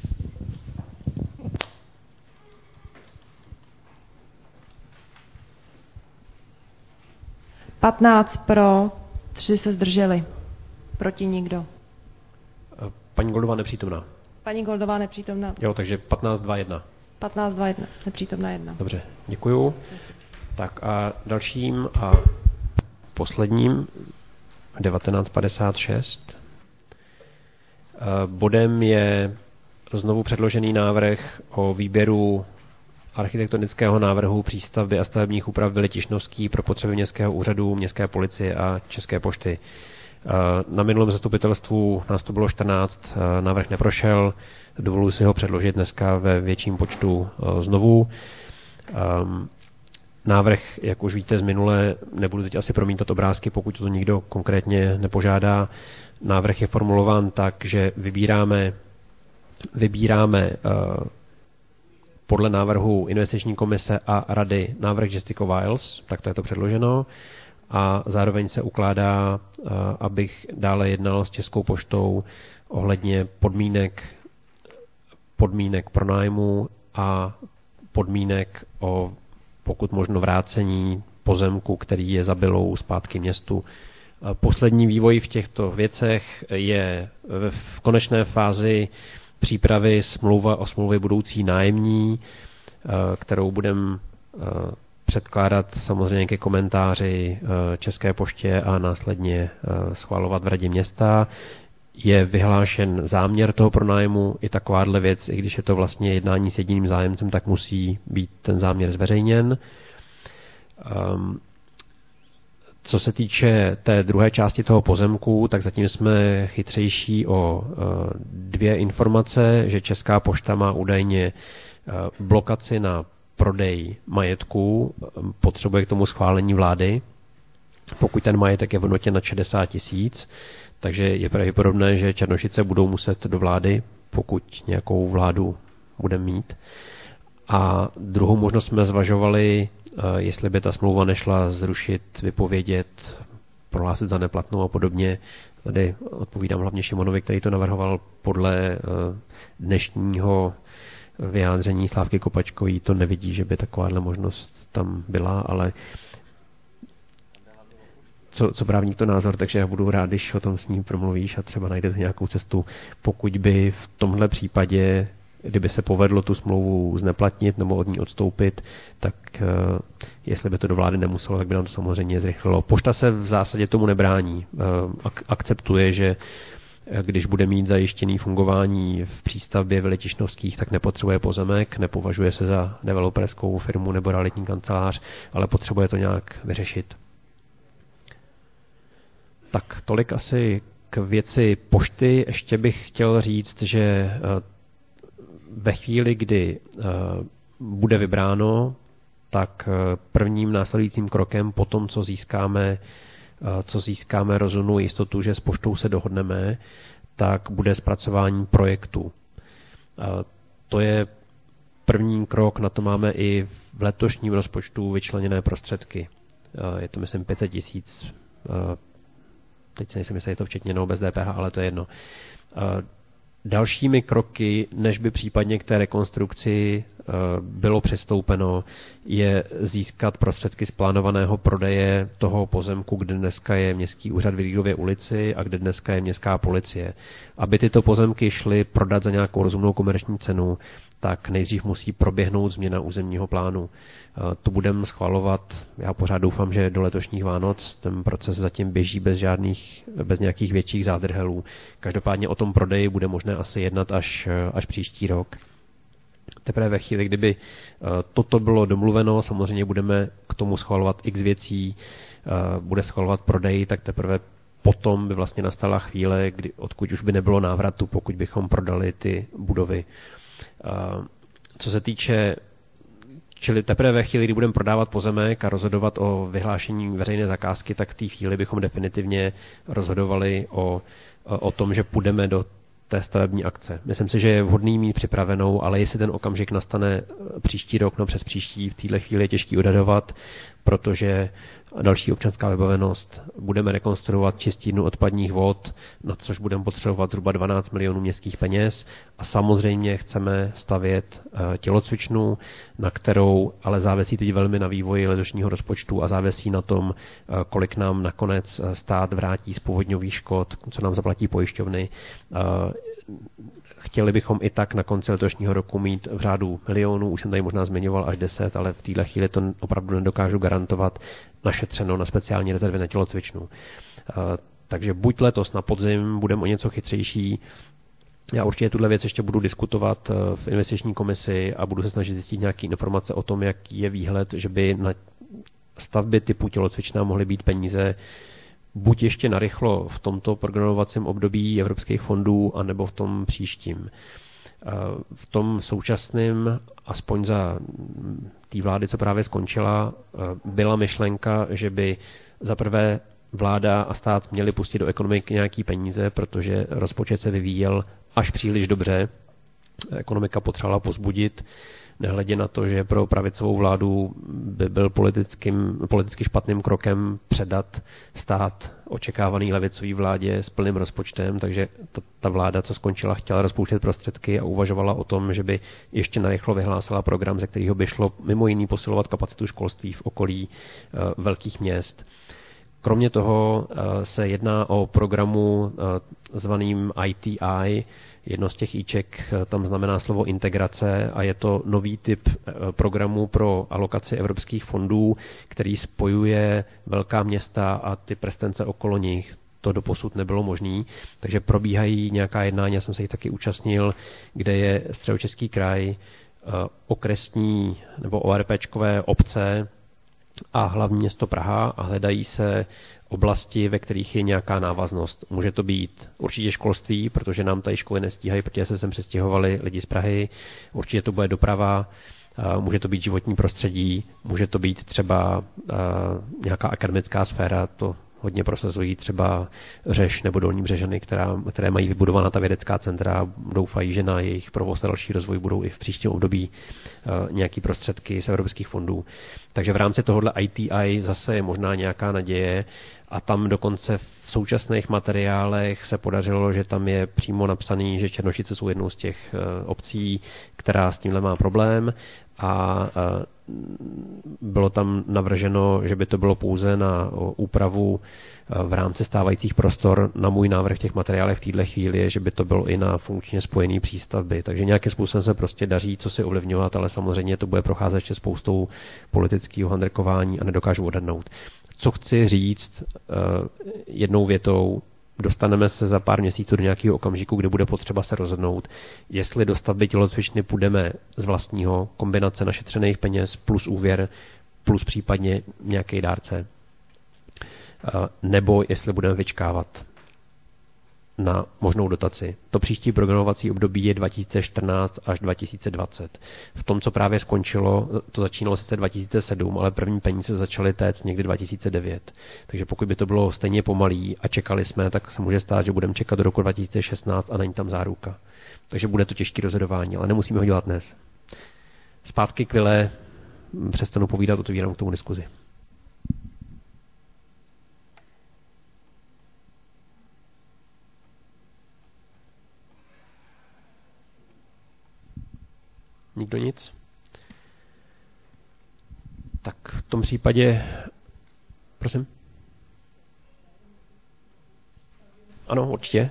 patnáct pro, tři se zdrželi. Proti nikdo. Paní Goldová nepřítomná. Paní Goldová nepřítomná. Jo, takže patnáct dva jedna. patnáct dva jedna, nepřítomná jedna. Dobře, děkuju. Tak a dalším a posledním devatenáct padesát šest. Bodem je znovu předložený návrh o výběru architektonického návrhu přístavby a stavebních úprav Vily Tišnovský pro potřeby městského úřadu, městské policie a České pošty. Na minulém zastupitelstvu nás to bylo čtrnáct, návrh neprošel, dovoluji si ho předložit dneska ve větším počtu znovu. Návrh, jak už víte z minule, nebudu teď asi promítat obrázky, pokud to nikdo konkrétně nepožádá. Návrh je formulován tak, že vybíráme, vybíráme podle návrhu investiční komise a rady návrh Jessica Wiles, tak to je to předloženo, a zároveň se ukládá, abych dále jednal s Českou poštou ohledně podmínek, podmínek pronájmu a podmínek o pokud možno vrácení pozemku, který je za Bylou zpátky městu. Poslední vývoj v těchto věcech je v konečné fázi přípravy smlouva o smlouvě budoucí nájemní, kterou budeme předkládat samozřejmě ke komentáři České poště a následně schvalovat v radě města. Je vyhlášen záměr toho pronájmu, i takováhle věc, i když je to vlastně jednání s jediným zájemcem, tak musí být ten záměr zveřejněn. Um, co se týče té druhé části toho pozemku, tak zatím jsme chytřejší o uh, dvě informace, že Česká pošta má údajně uh, blokaci na prodej majetku, potřebuje k tomu schválení vlády, pokud ten majetek je v hodnotě na šedesát tisíc, takže je pravděpodobné, že Černošice budou muset do vlády, pokud nějakou vládu bude mít. A druhou možnost jsme zvažovali, jestli by ta smlouva nešla zrušit, vypovědět, prohlásit za neplatnou a podobně. Tady odpovídám hlavně Šimonovi, který to navrhoval podle dnešního vyjádření Slávky Kopačkový. To nevidí, že by takováhle možnost tam byla, ale Co, co právník to názor, takže já budu rád, když o tom s ním promluvíš a třeba najdete nějakou cestu. Pokud by v tomhle případě, kdyby se povedlo tu smlouvu zneplatnit nebo od ní odstoupit, tak uh, jestli by to do vlády nemuselo, tak by nám to samozřejmě zrychlilo. Pošta se v zásadě tomu nebrání. Uh, ak- akceptuje, že když bude mít zajištěný fungování v přístavbě Vily Tišnovských, tak nepotřebuje pozemek, nepovažuje se za developerskou firmu nebo realitní kancelář, ale potřebuje to nějak vyřešit. Tak tolik asi k věci pošty. Ještě bych chtěl říct, že ve chvíli, kdy bude vybráno, tak prvním následujícím krokem po tom, co získáme, co získáme rozumnou jistotu, že s poštou se dohodneme, tak bude zpracování projektu. To je první krok, na to máme i v letošním rozpočtu vyčleněné prostředky. Je to, myslím, pět set tisíc. Teď si nejsem jistý, je to včetně nebo bez D P H, ale to je jedno. Dalšími kroky, než by případně k té rekonstrukci bylo přistoupeno, je získat prostředky z plánovaného prodeje toho pozemku, kde dneska je Městský úřad v Lidově ulici a kde dneska je Městská policie. Aby tyto pozemky šly prodat za nějakou rozumnou komerční cenu, tak nejdřív musí proběhnout změna územního plánu. To budeme schvalovat, já pořád doufám, že do letošních Vánoc ten proces zatím běží bez žádných, bez nějakých větších zádrhelů. Každopádně o tom prodeji bude možné asi jednat až, až příští rok. Teprve ve chvíli, kdyby toto bylo domluveno, samozřejmě budeme k tomu schvalovat x věcí, bude schvalovat prodej, tak teprve potom by vlastně nastala chvíle, kdy, odkud už by nebylo návratu, pokud bychom prodali ty budovy. Co se týče, čili teprve ve chvíli, kdy budeme prodávat pozemek a rozhodovat o vyhlášení veřejné zakázky, tak v té chvíli bychom definitivně rozhodovali o, o tom, že půjdeme do té stavební akce. Myslím si, že je vhodný mít připravenou, ale jestli ten okamžik nastane příští rok, no přes příští, v této chvíli je těžký odhadovat, protože další občanská vybavenost, budeme rekonstruovat čistírnu odpadních vod, na což budeme potřebovat zhruba dvanáct milionů městských peněz a samozřejmě chceme stavět tělocvičnu, na kterou ale závisí teď velmi na vývoji letošního rozpočtu a závisí na tom, kolik nám nakonec stát vrátí z povodňových škod, co nám zaplatí pojišťovny. Chtěli bychom i tak na konci letošního roku mít v řádu milionů, už jsem tady možná zmiňoval až deset, ale v této chvíli to opravdu nedokážu garantovat, našetřeno na speciální rezervy na tělocvičnu. Takže buď letos na podzim budeme o něco chytřejší. Já určitě tuhle věc ještě budu diskutovat v investiční komisi a budu se snažit zjistit nějaké informace o tom, jaký je výhled, že by na stavby typu tělocvičná mohly být peníze buď ještě narychlo v tomto programovacím období evropských fondů, anebo v tom příštím. V tom současném, aspoň za té vlády, co právě skončila, byla myšlenka, že by za prvé vláda a stát měli pustit do ekonomiky nějaký peníze, protože rozpočet se vyvíjel až příliš dobře. Ekonomika potřebovala pozbudit, nehledě na to, že pro pravicovou vládu by byl politickým, politicky špatným krokem předat stát očekávaný levicový vládě s plným rozpočtem, takže ta, ta vláda, co skončila, chtěla rozpouštět prostředky a uvažovala o tom, že by ještě narychlo vyhlásila program, ze kterého by šlo mimo jiný posilovat kapacitu školství v okolí uh, velkých měst. Kromě toho se jedná o programu zvaným I T I. Jedno z těch íček tam znamená slovo integrace a je to nový typ programu pro alokaci evropských fondů, který spojuje velká města a ty prstence okolo nich. To doposud nebylo možné, takže probíhají nějaká jednání, já jsem se jich taky účastnil, kde je Středočeský kraj, okresní nebo ORPčkové obce a hlavní město Praha a hledají se oblasti, ve kterých je nějaká návaznost. Může to být určitě školství, protože nám tady školy nestíhají, protože se sem přestěhovali lidi z Prahy. Určitě to bude doprava, může to být životní prostředí, může to být třeba nějaká akademická sféra, to hodně prosazují třeba Řeš nebo Dolní Břežany, která, které mají vybudovaná ta vědecká centra a doufají, že na jejich provoz a další rozvoj budou i v příštím období uh, nějaký prostředky z evropských fondů. Takže v rámci tohohle I T I zase je možná nějaká naděje a tam dokonce v současných materiálech se podařilo, že tam je přímo napsaný, že Černošice jsou jednou z těch uh, obcí, která s tímhle má problém a uh, bylo tam navrženo, že by to bylo pouze na úpravu v rámci stávajících prostor. Na můj návrh v těch materiálech v této chvíli je, že by to bylo i na funkčně spojený přístavby. Takže nějakým způsobem se prostě daří, co si ovlivňovat, ale samozřejmě to bude procházet ještě spoustou politického handrkování a nedokážu odhadnout. Co chci říct jednou větou, dostaneme se za pár měsíců do nějakého okamžiku, kdy bude potřeba se rozhodnout, jestli do stavby tělocvičny půjdeme z vlastního, kombinace našetřených peněz plus úvěr, plus případně nějaký dárce, nebo jestli budeme vyčkávat na možnou dotaci. To příští programovací období je dva tisíce čtrnáct až dva tisíce dvacet. V tom, co právě skončilo, to začínalo sice dva tisíce sedm, ale první peníze začaly téct někdy dva tisíce devět. Takže pokud by to bylo stejně pomalý a čekali jsme, tak se může stát, že budeme čekat do roku dva tisíce šestnáct a není tam záruka. Takže bude to těžké rozhodování, ale nemusíme ho dělat dnes. Zpátky k Vile, přestanu povídat, otevírám k tomu diskuzi. Nikdo nic? Tak v tom případě, prosím. Ano, určitě.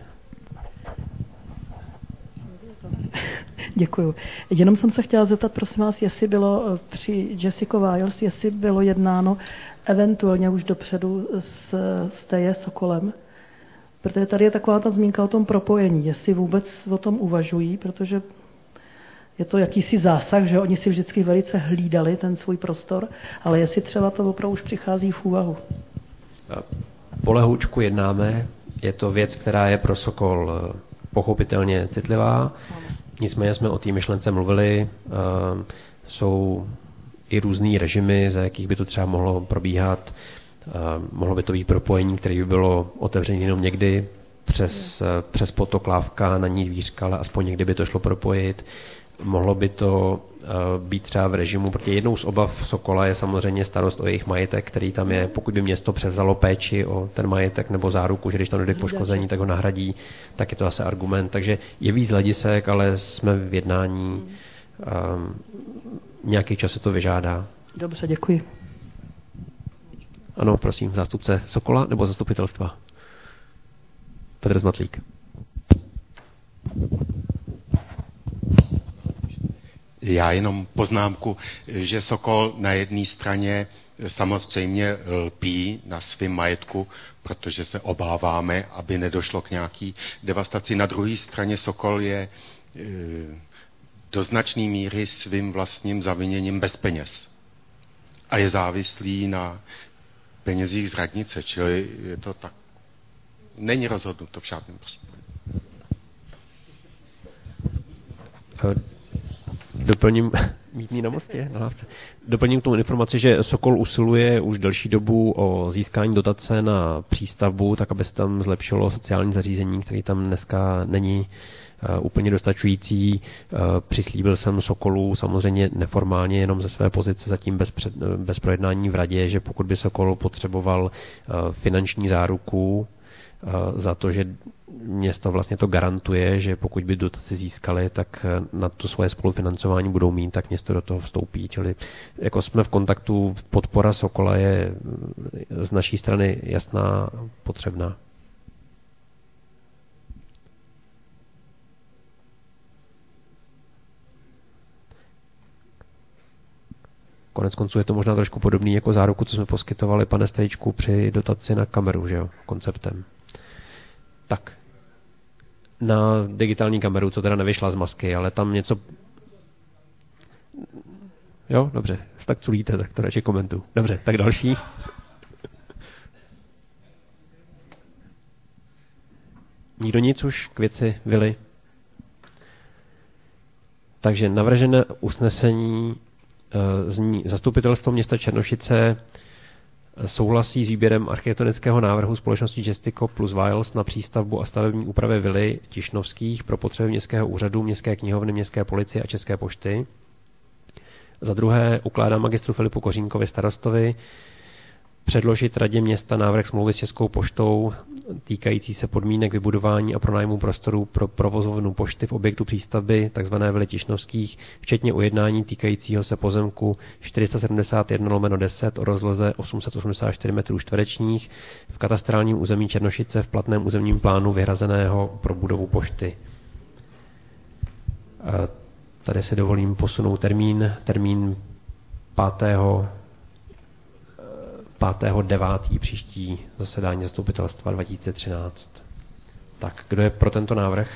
Děkuju. Jenom jsem se chtěla zeptat, prosím vás, jestli bylo při Jessica Wiles, jestli bylo jednáno eventuálně už dopředu s, s T J Sokolem, protože tady je taková ta zmínka o tom propojení, jestli vůbec o tom uvažují, protože je to jakýsi zásah, že oni si vždycky velice hlídali ten svůj prostor, ale jestli třeba to opravdu už přichází v úvahu. Po lehoučku jednáme. Je to věc, která je pro Sokol pochopitelně citlivá. Nicméně jsme o té myšlence mluvili. Jsou i různý režimy, za jakých by to třeba mohlo probíhat. Mohlo by to být propojení, které by bylo otevřené jenom někdy přes, přes potok Lávka na ní Dvířka, ale aspoň někdy by to šlo propojit. Mohlo by to být třeba v režimu, protože jednou z obav Sokola je samozřejmě starost o jejich majetek, který tam je. Pokud by město převzalo péči o ten majetek nebo záruku, že když tam dojde k poškození, tak ho nahradí, tak je to asi argument. Takže je víc hledisek, ale jsme v jednání. Um, nějaký čas se to vyžádá. Dobře, děkuji. Ano, prosím, zástupce Sokola nebo zastupitelstva? Petr Zmatlík. Já jenom poznámku, že Sokol na jedné straně samozřejmě lpí na svém majetku, protože se obáváme, aby nedošlo k nějaký devastaci. Na druhé straně Sokol je do značné míry svým vlastním zaviněním bez peněz. A je závislý na penězích z radnice, čili je to tak. Není rozhodnuto v žádném případě. Doplním, mítný na mostě, na Lávce. Doplním k tomu informaci, že Sokol usiluje už delší dobu o získání dotace na přístavbu, tak aby se tam zlepšilo sociální zařízení, který tam dneska není uh, úplně dostačující. Uh, přislíbil jsem Sokolu samozřejmě neformálně, jenom ze své pozice, zatím bez, před, bez projednání v radě, že pokud by Sokol potřeboval uh, finanční záruku za to, že město vlastně to garantuje, že pokud by dotaci získali, tak na to svoje spolufinancování budou mít, tak město do toho vstoupí. Čili jako jsme v kontaktu, podpora Sokola je z naší strany jasná, potřebná. Konec konců je to možná trošku podobný jako záruku, co jsme poskytovali, pane Strejčku, při dotaci na kameru, že jo, konceptem. Tak. Na digitální kameru, co teda nevyšla z masky, ale tam něco... Jo, dobře, tak culíte, tak to radši komentuju. Dobře, tak další. Nikdo nic už k věci vily. Takže navržené usnesení zní: Zastupitelstvo města Černošice souhlasí s výběrem architektonického návrhu společnosti Gestico plus Wiles na přístavbu a stavební úpravy vily Tišnovských pro potřeby městského úřadu, městské knihovny, městské policie a České pošty. Za druhé ukládá magistru Filipu Kořínkovi starostovi předložit radě města návrh smlouvy s Českou poštou týkající se podmínek vybudování a pronájmu prostorů pro provozovnu pošty v objektu přístavby tzv. Vily Tišnovských, včetně ujednání týkajícího se pozemku čtyři sta sedmdesát jedna lomeno deset o rozloze osm set osmdesát čtyři metrů čtverečních v katastrálním území Černošice v platném územním plánu vyhrazeného pro budovu pošty. Tady si dovolím posunout termín, termín pátého pátého devátého příští zasedání zastupitelstva dva tisíce třináct. Tak, kdo je pro tento návrh?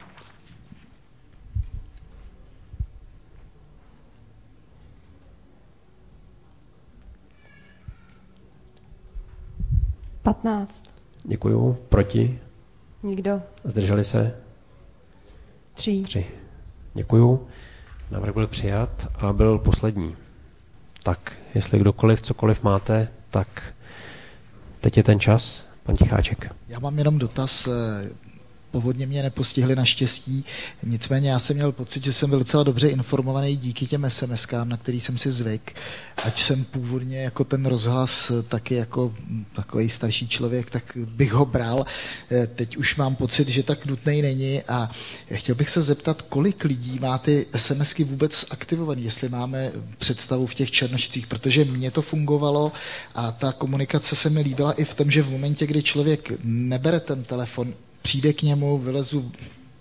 patnáct. Děkuju. Proti? Nikdo. Zdrželi se? Tři. Tři. Děkuju. Návrh byl přijat a byl poslední. Tak, jestli kdokoliv, cokoliv máte, tak teď je ten čas. Pan Ticháček. Já mám jenom dotaz. Povodně mě nepostihly naštěstí, nicméně já jsem měl pocit, že jsem byl docela dobře informovaný díky těm es em eskám, na který jsem si zvyk. Ať jsem původně jako ten rozhlas taky jako takový starší člověk, tak bych ho bral. Teď už mám pocit, že tak nutný není a chtěl bych se zeptat, kolik lidí má ty es em esky vůbec aktivovaný, jestli máme představu v těch Černošicích, protože mně to fungovalo a ta komunikace se mi líbila i v tom, že v momentě, kdy člověk nebere ten telefon, přijde k němu, vylezu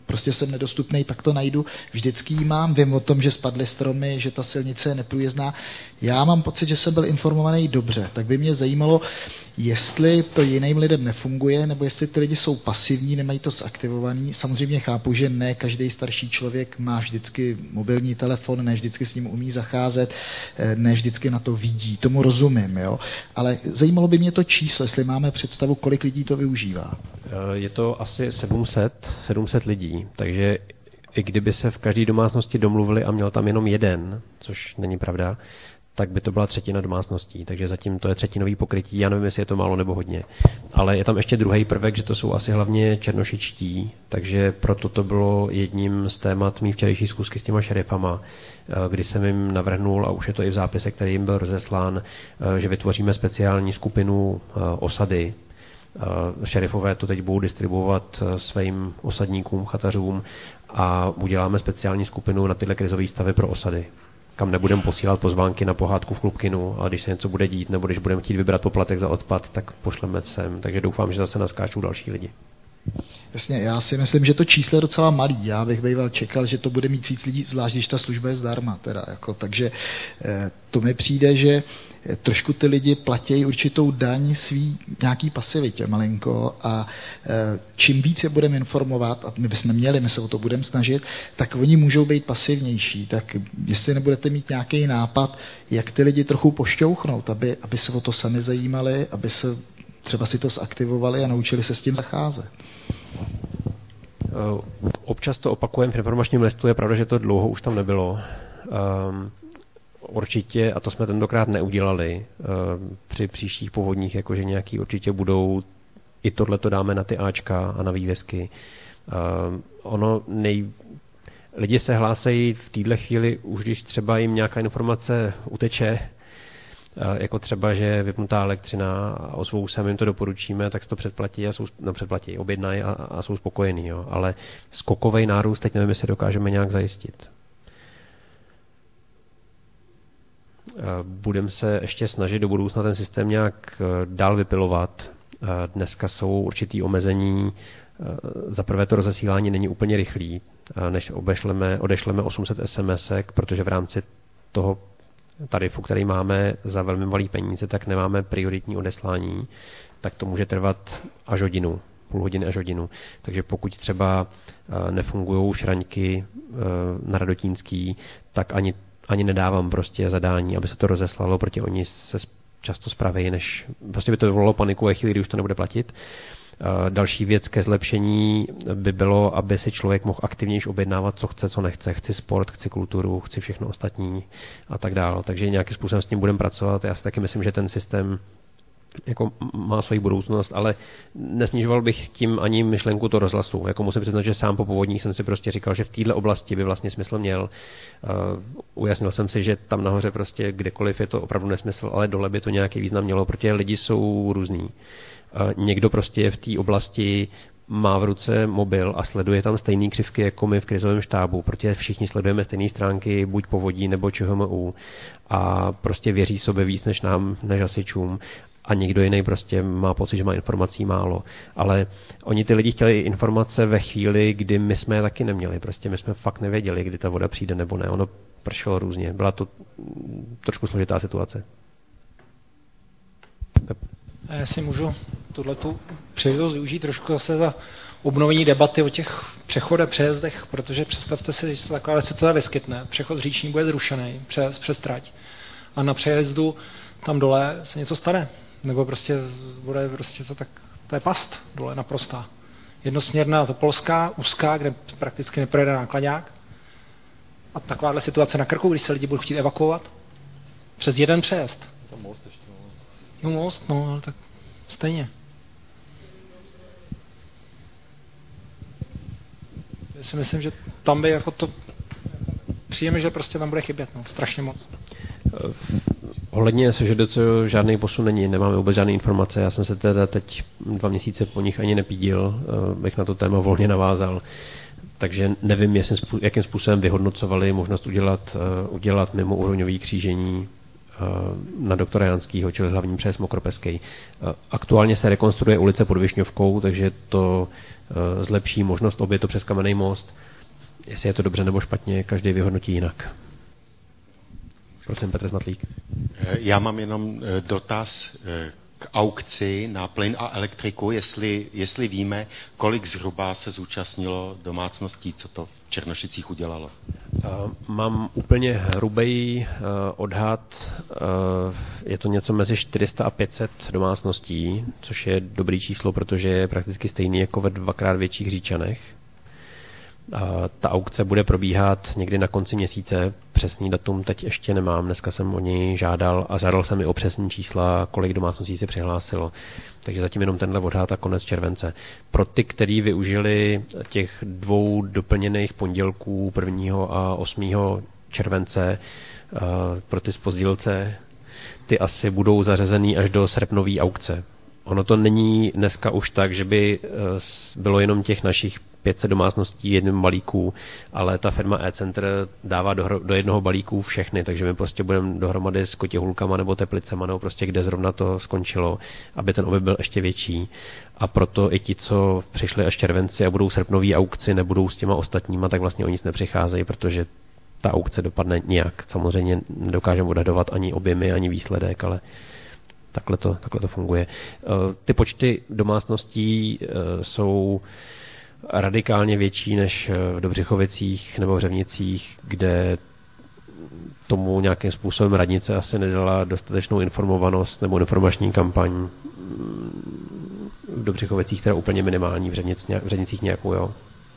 prostě jsem nedostupný, pak to najdu, vždycky ji mám, vím o tom, že spadly stromy, že ta silnice je neprůjezdná. Já mám pocit, že jsem byl informovaný dobře, tak by mě zajímalo, jestli to jiným lidem nefunguje, nebo jestli ty lidi jsou pasivní, nemají to zaktivovaný. Samozřejmě chápu, že ne každý starší člověk má vždycky mobilní telefon, ne vždycky s ním umí zacházet, ne vždycky na to vidí, tomu rozumím, jo? Ale zajímalo by mě to číslo, jestli máme představu, kolik lidí to využívá. Je to asi sedm set lidí, takže i kdyby se v každé domácnosti domluvili a měl tam jenom jeden, což není pravda, tak by to byla třetina domácností, takže zatím to je třetinový pokrytí, já nevím, jestli je to málo nebo hodně. Ale je tam ještě druhý prvek, že to jsou asi hlavně černošičtí, takže proto to bylo jedním z témat mý včerejší zkusky s těma šerifama, kdy jsem jim navrhnul, a už je to i v zápise, který jim byl rozeslán, že vytvoříme speciální skupinu osady. Šerifové to teď budou distribuovat svým osadníkům, chatařům a uděláme speciální skupinu na tyhle krizové stavy pro osady, kam nebudeme posílat pozvánky na pohádku v Klubkinu, ale když se něco bude dít, nebo když budeme chtít vybrat poplatek za odpad, tak pošleme sem. Takže doufám, že zase naskáčou další lidi. Jasně, já si myslím, že to číslo je docela malý. Já bych býval čekal, že to bude mít víc lidí, zvlášť když ta služba je zdarma. Teda, jako, takže eh, to mi přijde, že trošku ty lidi platí určitou daň svý nějaký pasivitě malinko a e, čím víc je budeme informovat, a my bychom měli, my se o to budeme snažit, tak oni můžou být pasivnější. Tak jestli nebudete mít nějaký nápad, jak ty lidi trochu pošťouchnout, aby, aby se o to sami zajímali, aby se třeba si to zaktivovali a naučili se s tím zacházet. Občas to opakujeme v informačním listu, je pravda, že to dlouho už tam nebylo. Um, Určitě, a to jsme tentokrát neudělali, při příštích povodních, jakože nějaký určitě budou, i tohle to dáme na ty áčka a na vývězky. Ono nej... Lidi se hlásejí v této chvíli, už když třeba jim nějaká informace uteče, jako třeba, že je vypnutá elektřina a ozvou se, my jim to doporučíme, tak se to předplatí a jsou, no, předplatí, objednají a, a jsou spokojení. Jo. Ale skokový nárůst teď nevím, jestli dokážeme nějak zajistit. Budeme se ještě snažit do budoucna ten systém nějak dál vypilovat. Dneska jsou určitý omezení. Za prvé to rozesílání není úplně rychlý, než obešleme, odešleme osm set SMSek, protože v rámci toho tarifu, který máme za velmi malý peníze, tak nemáme prioritní odeslání, tak to může trvat až hodinu, půl hodiny až hodinu. Takže pokud třeba nefungují šraňky na Radotínský, tak ani ani nedávám prostě zadání, aby se to rozeslalo, protože oni se často spraví, než prostě by to vyvolalo paniku ve chvíli, kdy už to nebude platit. Další věc ke zlepšení by bylo, aby si člověk mohl aktivnější objednávat, co chce, co nechce. Chci sport, chci kulturu, chci všechno ostatní a tak dále. Takže nějakým způsobem s tím budeme pracovat. Já si taky myslím, že ten systém jako má svoji budoucnost, ale nesnižoval bych tím ani myšlenku to rozhlasu. Jako musím přiznat, že sám po povodních jsem si prostě říkal, že v této oblasti by vlastně smysl měl. Uh, ujasnil jsem si, že tam nahoře prostě kdekoliv je to opravdu nesmysl, ale dole by to nějaký význam mělo, protože lidi jsou různí. Uh, někdo prostě je v té oblasti, má v ruce mobil a sleduje tam stejné křivky jako my v krizovém štábu, protože všichni sledujeme stejné stránky, buď povodí nebo ČHMÚ, a prostě věří sobě víc než nám, než hasičům. A někdo jiný prostě má pocit, že má informací málo. Ale oni ty lidi chtěli informace ve chvíli, kdy my jsme je taky neměli. Prostě my jsme fakt nevěděli, kdy ta voda přijde nebo ne. Ono pršelo různě. Byla to trošku složitá situace. A já si můžu tuhletu příležitost využít trošku zase za obnovení debaty o těch přechodech, přejezdech, protože představte si, když se taková situace vyskytne, přechod říční bude zrušený přes, přes trať a na přejezdu tam dole se něco stane. Nebo prostě bude prostě to tak, to je past dole naprostá. Jednosměrná, to polská, úzká, kde prakticky neprojede nákladňák. A takováhle situace na Krku, když se lidi budou chtít evakuovat přes jeden přejezd. To most ještě. No most, no, ale tak stejně. Já si myslím, že tam by jako to přijeme, že prostě tam bude chybět, no, strašně moc. Ohledně S Ž D C žádný posun není, nemáme vůbec žádné informace. Já jsem se teda teď dva měsíce po nich ani nepídil, bych na to téma volně navázal. Takže nevím, jakým způsobem vyhodnocovali možnost udělat, udělat mimoúrovňové křížení na doktora Janskýho, čili hlavní přejezd Mokropeský. Aktuálně se rekonstruuje ulice pod Višňovkou, takže to zlepší možnost objet to přes Kamenný most. Jestli je to dobře nebo špatně, každý vyhodnotí jinak. Prosím, Petr Zmatlík. Já mám jenom dotaz k aukci na plyn a elektriku, jestli, jestli víme, kolik zhruba se zúčastnilo domácností, co to v Černošicích udělalo. Mám úplně hrubý odhad, je to něco mezi čtyři sta a pět set domácností, což je dobrý číslo, protože je prakticky stejný jako ve dvakrát větších Říčanech. Ta aukce bude probíhat někdy na konci měsíce, přesný datum teď ještě nemám, dneska jsem o něj žádal a žádal jsem i o přesný čísla, kolik domácností se přihlásilo. Takže zatím jenom tenhle odhad a konec července. Pro ty, kteří využili těch dvou doplněných pondělků prvního a osmého července, pro ty zpozdílce, ty asi budou zařazený až do srpnové aukce. Ono to není dneska už tak, že by bylo jenom těch našich pět set domácností jedním balíku, ale ta firma e-Center dává do, do jednoho balíku všechny, takže my prostě budeme dohromady s Kotěhulkama nebo Teplicema, nebo prostě kde zrovna to skončilo, aby ten objem byl ještě větší. A proto i ti, co přišli až červenci a budou srpnový aukci, nebudou s těma ostatníma, tak vlastně o nic nepřicházejí, protože ta aukce dopadne nějak. Samozřejmě nedokážeme odhadovat ani objemy, ani výsledek, ale takhle to, takhle to funguje. Ty počty domácností jsou radikálně větší než v Dobřichovicích nebo v Řevnicích, kde tomu nějakým způsobem radnice asi nedala dostatečnou informovanost nebo informační kampaň. V Dobřichovicích teda úplně minimální, v, Řevnic, v Řevnicích nějakou, jo.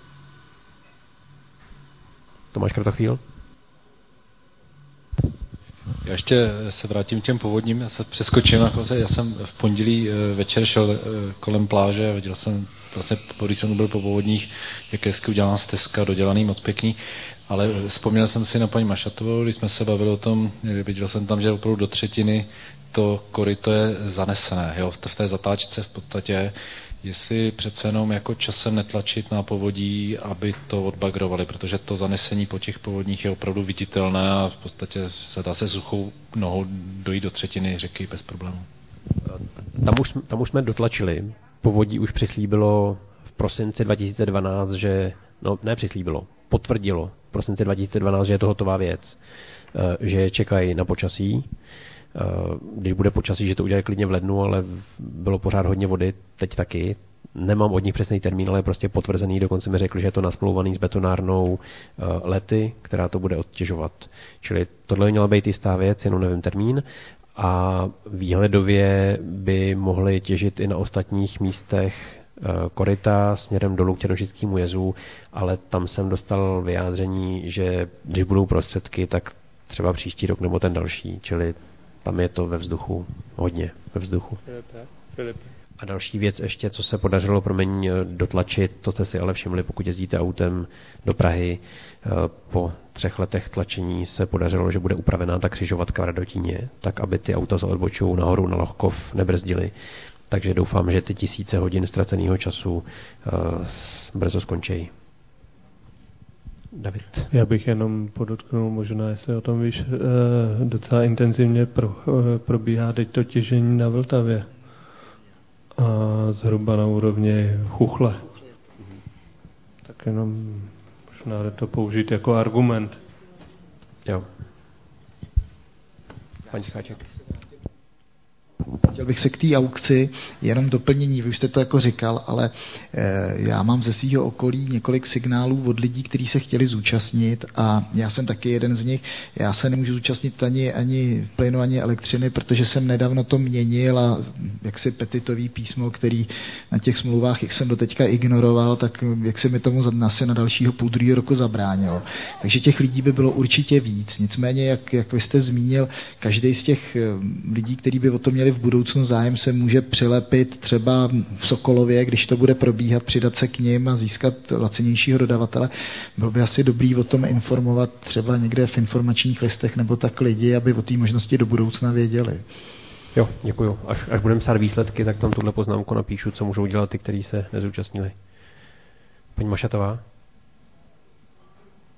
Tomáš Kratochvíl? Já ještě se vrátím k těm povodním, já se přeskočím, jako se, já jsem v pondělí večer šel kolem pláže a viděl jsem, vlastně, když jsem byl po povodních, jak hezky udělaná stezka, dodělaný, moc pěkný, ale vzpomněl jsem si na paní Mašatovou, když jsme se bavili o tom, viděl jsem tam, že opravdu do třetiny to koryto je zanesené, jo, v té zatáčce v podstatě, jestli přece jenom jako časem netlačit na povodí, aby to odbagrovali, protože to zanesení po těch povodních je opravdu viditelné a v podstatě se dá se suchou nohou dojít do třetiny řeky bez problémů. Tam už, tam už jsme dotlačili. Povodí už přislíbilo v prosinci dva tisíce dvanáct, že, no ne přislíbilo, potvrdilo v prosinci dva tisíce dvanáct, že je to hotová věc, že čekají na počasí. Když bude počasí, že to udělají klidně v lednu, ale bylo pořád hodně vody, teď taky. Nemám od nich přesný termín, ale je prostě potvrzený. Dokonce mi řekl, že je to nasmlouvaný s betonárnou Lety, která to bude odtěžovat. Čili tohle měla být jistá věc, jenom nevím termín. A výhledově by mohli těžit i na ostatních místech koryta směrem dolů k Černošickému jezu, ale tam jsem dostal vyjádření, že když budou prostředky, tak třeba příští rok nebo ten další, čili tam je to ve vzduchu, hodně ve vzduchu. Filipe, Filipe. A další věc ještě, co se podařilo promiň dotlačit, to jste si ale všimli, pokud jezdíte autem do Prahy, po třech letech tlačení se podařilo, že bude upravená ta křižovatka v Radotíně, tak aby ty auta za odbočou nahoru na Lohkov nebrzdily. Takže doufám, že ty tisíce hodin ztraceného času uh, brzo skončí. David. Já bych jenom podotknul, možná, jestli o tom víš, docela intenzivně pro, probíhá teď to těžení na Vltavě. A zhruba na úrovni Chuchle. Tak jenom možná to použít jako argument. Jo. Pan Čicháček. Chtěl bych se k té aukci jenom doplnění, vy už jste to jako říkal, ale e, já mám ze svého okolí několik signálů od lidí, kteří se chtěli zúčastnit a já jsem taky jeden z nich. Já se nemůžu zúčastnit ani, ani plynu, ani elektřiny, protože jsem nedávno to měnil a jaksi petitový písmo, který na těch smlouvách, jak jsem doteďka ignoroval, tak jak se mi tomu asi na dalšího půl druhého roku zabránilo. Takže těch lidí by bylo určitě víc. Nicméně, jak, jak vy jste zmínil, každý z těch lidí, kteří by o to měli v budoucnu zájem, se může přilepit třeba v Sokolově, když to bude probíhat, přidat se k nim a získat lacinějšího dodavatele. Bylo by asi dobrý o tom informovat třeba někde v informačních listech nebo tak lidi, aby o té možnosti do budoucna věděli. Jo, děkuju. Až, až budeme psát výsledky, tak tam tuhle poznámku napíšu, co můžou dělat ty, kteří se nezúčastnili. Paní Mašatová?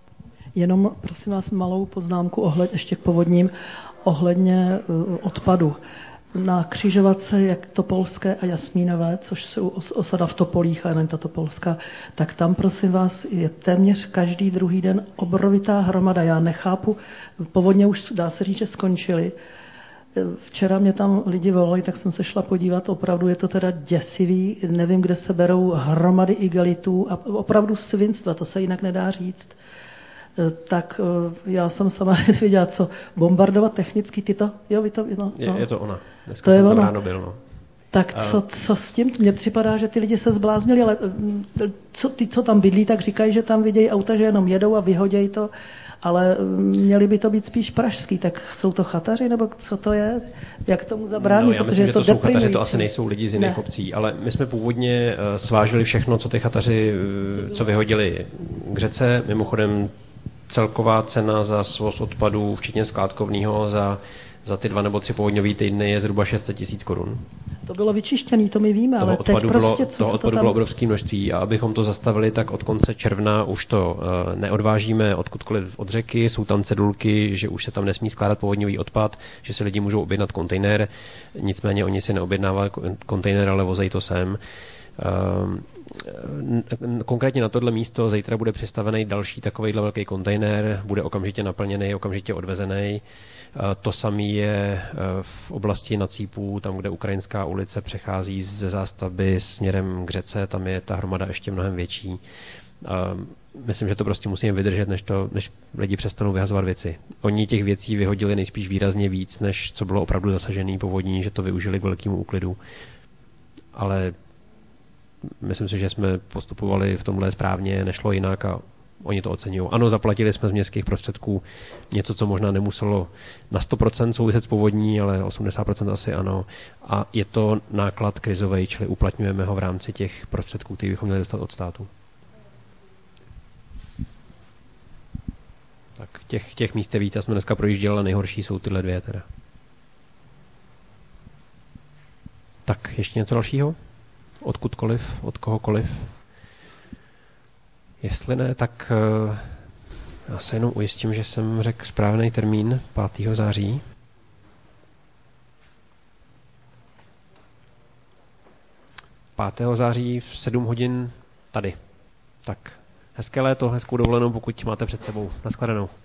Jenom, prosím vás, malou poznámku ohled, ještě k povodním ohledně uh, odpadu. Na křižovatce, jak Topolské a Jasmínové, což jsou osada v Topolích a jen ta Topolská, tak tam, prosím vás, je téměř každý druhý den obrovitá hromada. Já nechápu, povodně už dá se říct, že skončily. Včera mě tam lidi volali, tak jsem se šla podívat, opravdu je to teda děsivý, nevím, kde se berou hromady igelitů a opravdu svinstva, to se jinak nedá říct. Tak já jsem sama nevěděla, co bombardovat technicky tyto, jo, vy to, no, no. Je, je to ona, dneska to je jsem ona. ráno byl, no. Tak co, co s tím? Mně připadá, že ty lidi se zbláznili, ale co, ty, co tam bydlí, tak říkají, že tam vidějí auta, že jenom jedou a vyhodějí to, ale měli by to být spíš pražský, tak jsou to chataři, nebo co to je? Jak tomu zabránit? No, já protože myslím, je to, že to jsou chataři, to asi nejsou lidi z jiných ne. obcí, ale my jsme původně svážili všechno, co ty chataři, co vyhodili k řece, mimochodem celková cena za svoz odpadů, včetně skládkovného, za, za ty dva nebo tři povodňové týdny je zhruba šest set tisíc korun. To bylo vyčištěné, to my víme, toho ale teď odpadu prostě, bylo, co toho se odpadu to tam... bylo obrovské množství a abychom to zastavili, tak od konce června už to uh, neodvážíme odkudkoliv od řeky, jsou tam cedulky, že už se tam nesmí skládat povodňový odpad, že si lidi můžou objednat kontejner, nicméně oni si neobjednávají kontejner, ale vozejí to sem. Konkrétně na tohle místo zítra bude přistavený další takovejhle velký kontejner, bude okamžitě naplněný, okamžitě odvezený. To samé je v oblasti Nacípů, tam, kde Ukrajinská ulice přechází ze zástavby směrem k řece, tam je ta hromada ještě mnohem větší. Myslím, že to prostě musíme vydržet, než, to, než lidi přestanou vyhazovat věci. Oni těch věcí vyhodili nejspíš výrazně víc, než co bylo opravdu zasažený povodní, že to využili k velkému úklidu. Ale myslím si, že jsme postupovali v tomhle správně, nešlo jinak a oni to oceňují. Ano, zaplatili jsme z městských prostředků něco, co možná nemuselo na sto procent souviset s povodní, ale osmdesát procent asi ano. A je to náklad krizový, čili uplatňujeme ho v rámci těch prostředků, které bychom měli dostat od státu. Tak těch, těch míst je víc, jsme dneska projížděli, ale nejhorší jsou tyhle dvě teda. Tak, ještě něco dalšího? Odkudkoliv, od kohokoliv. Jestli ne, tak uh, já se jenom ujistím, že jsem řekl správný termín pátého září. pátého září v sedm hodin tady. Tak hezké léto, hezkou dovolenou, pokud máte před sebou. Naschledanou.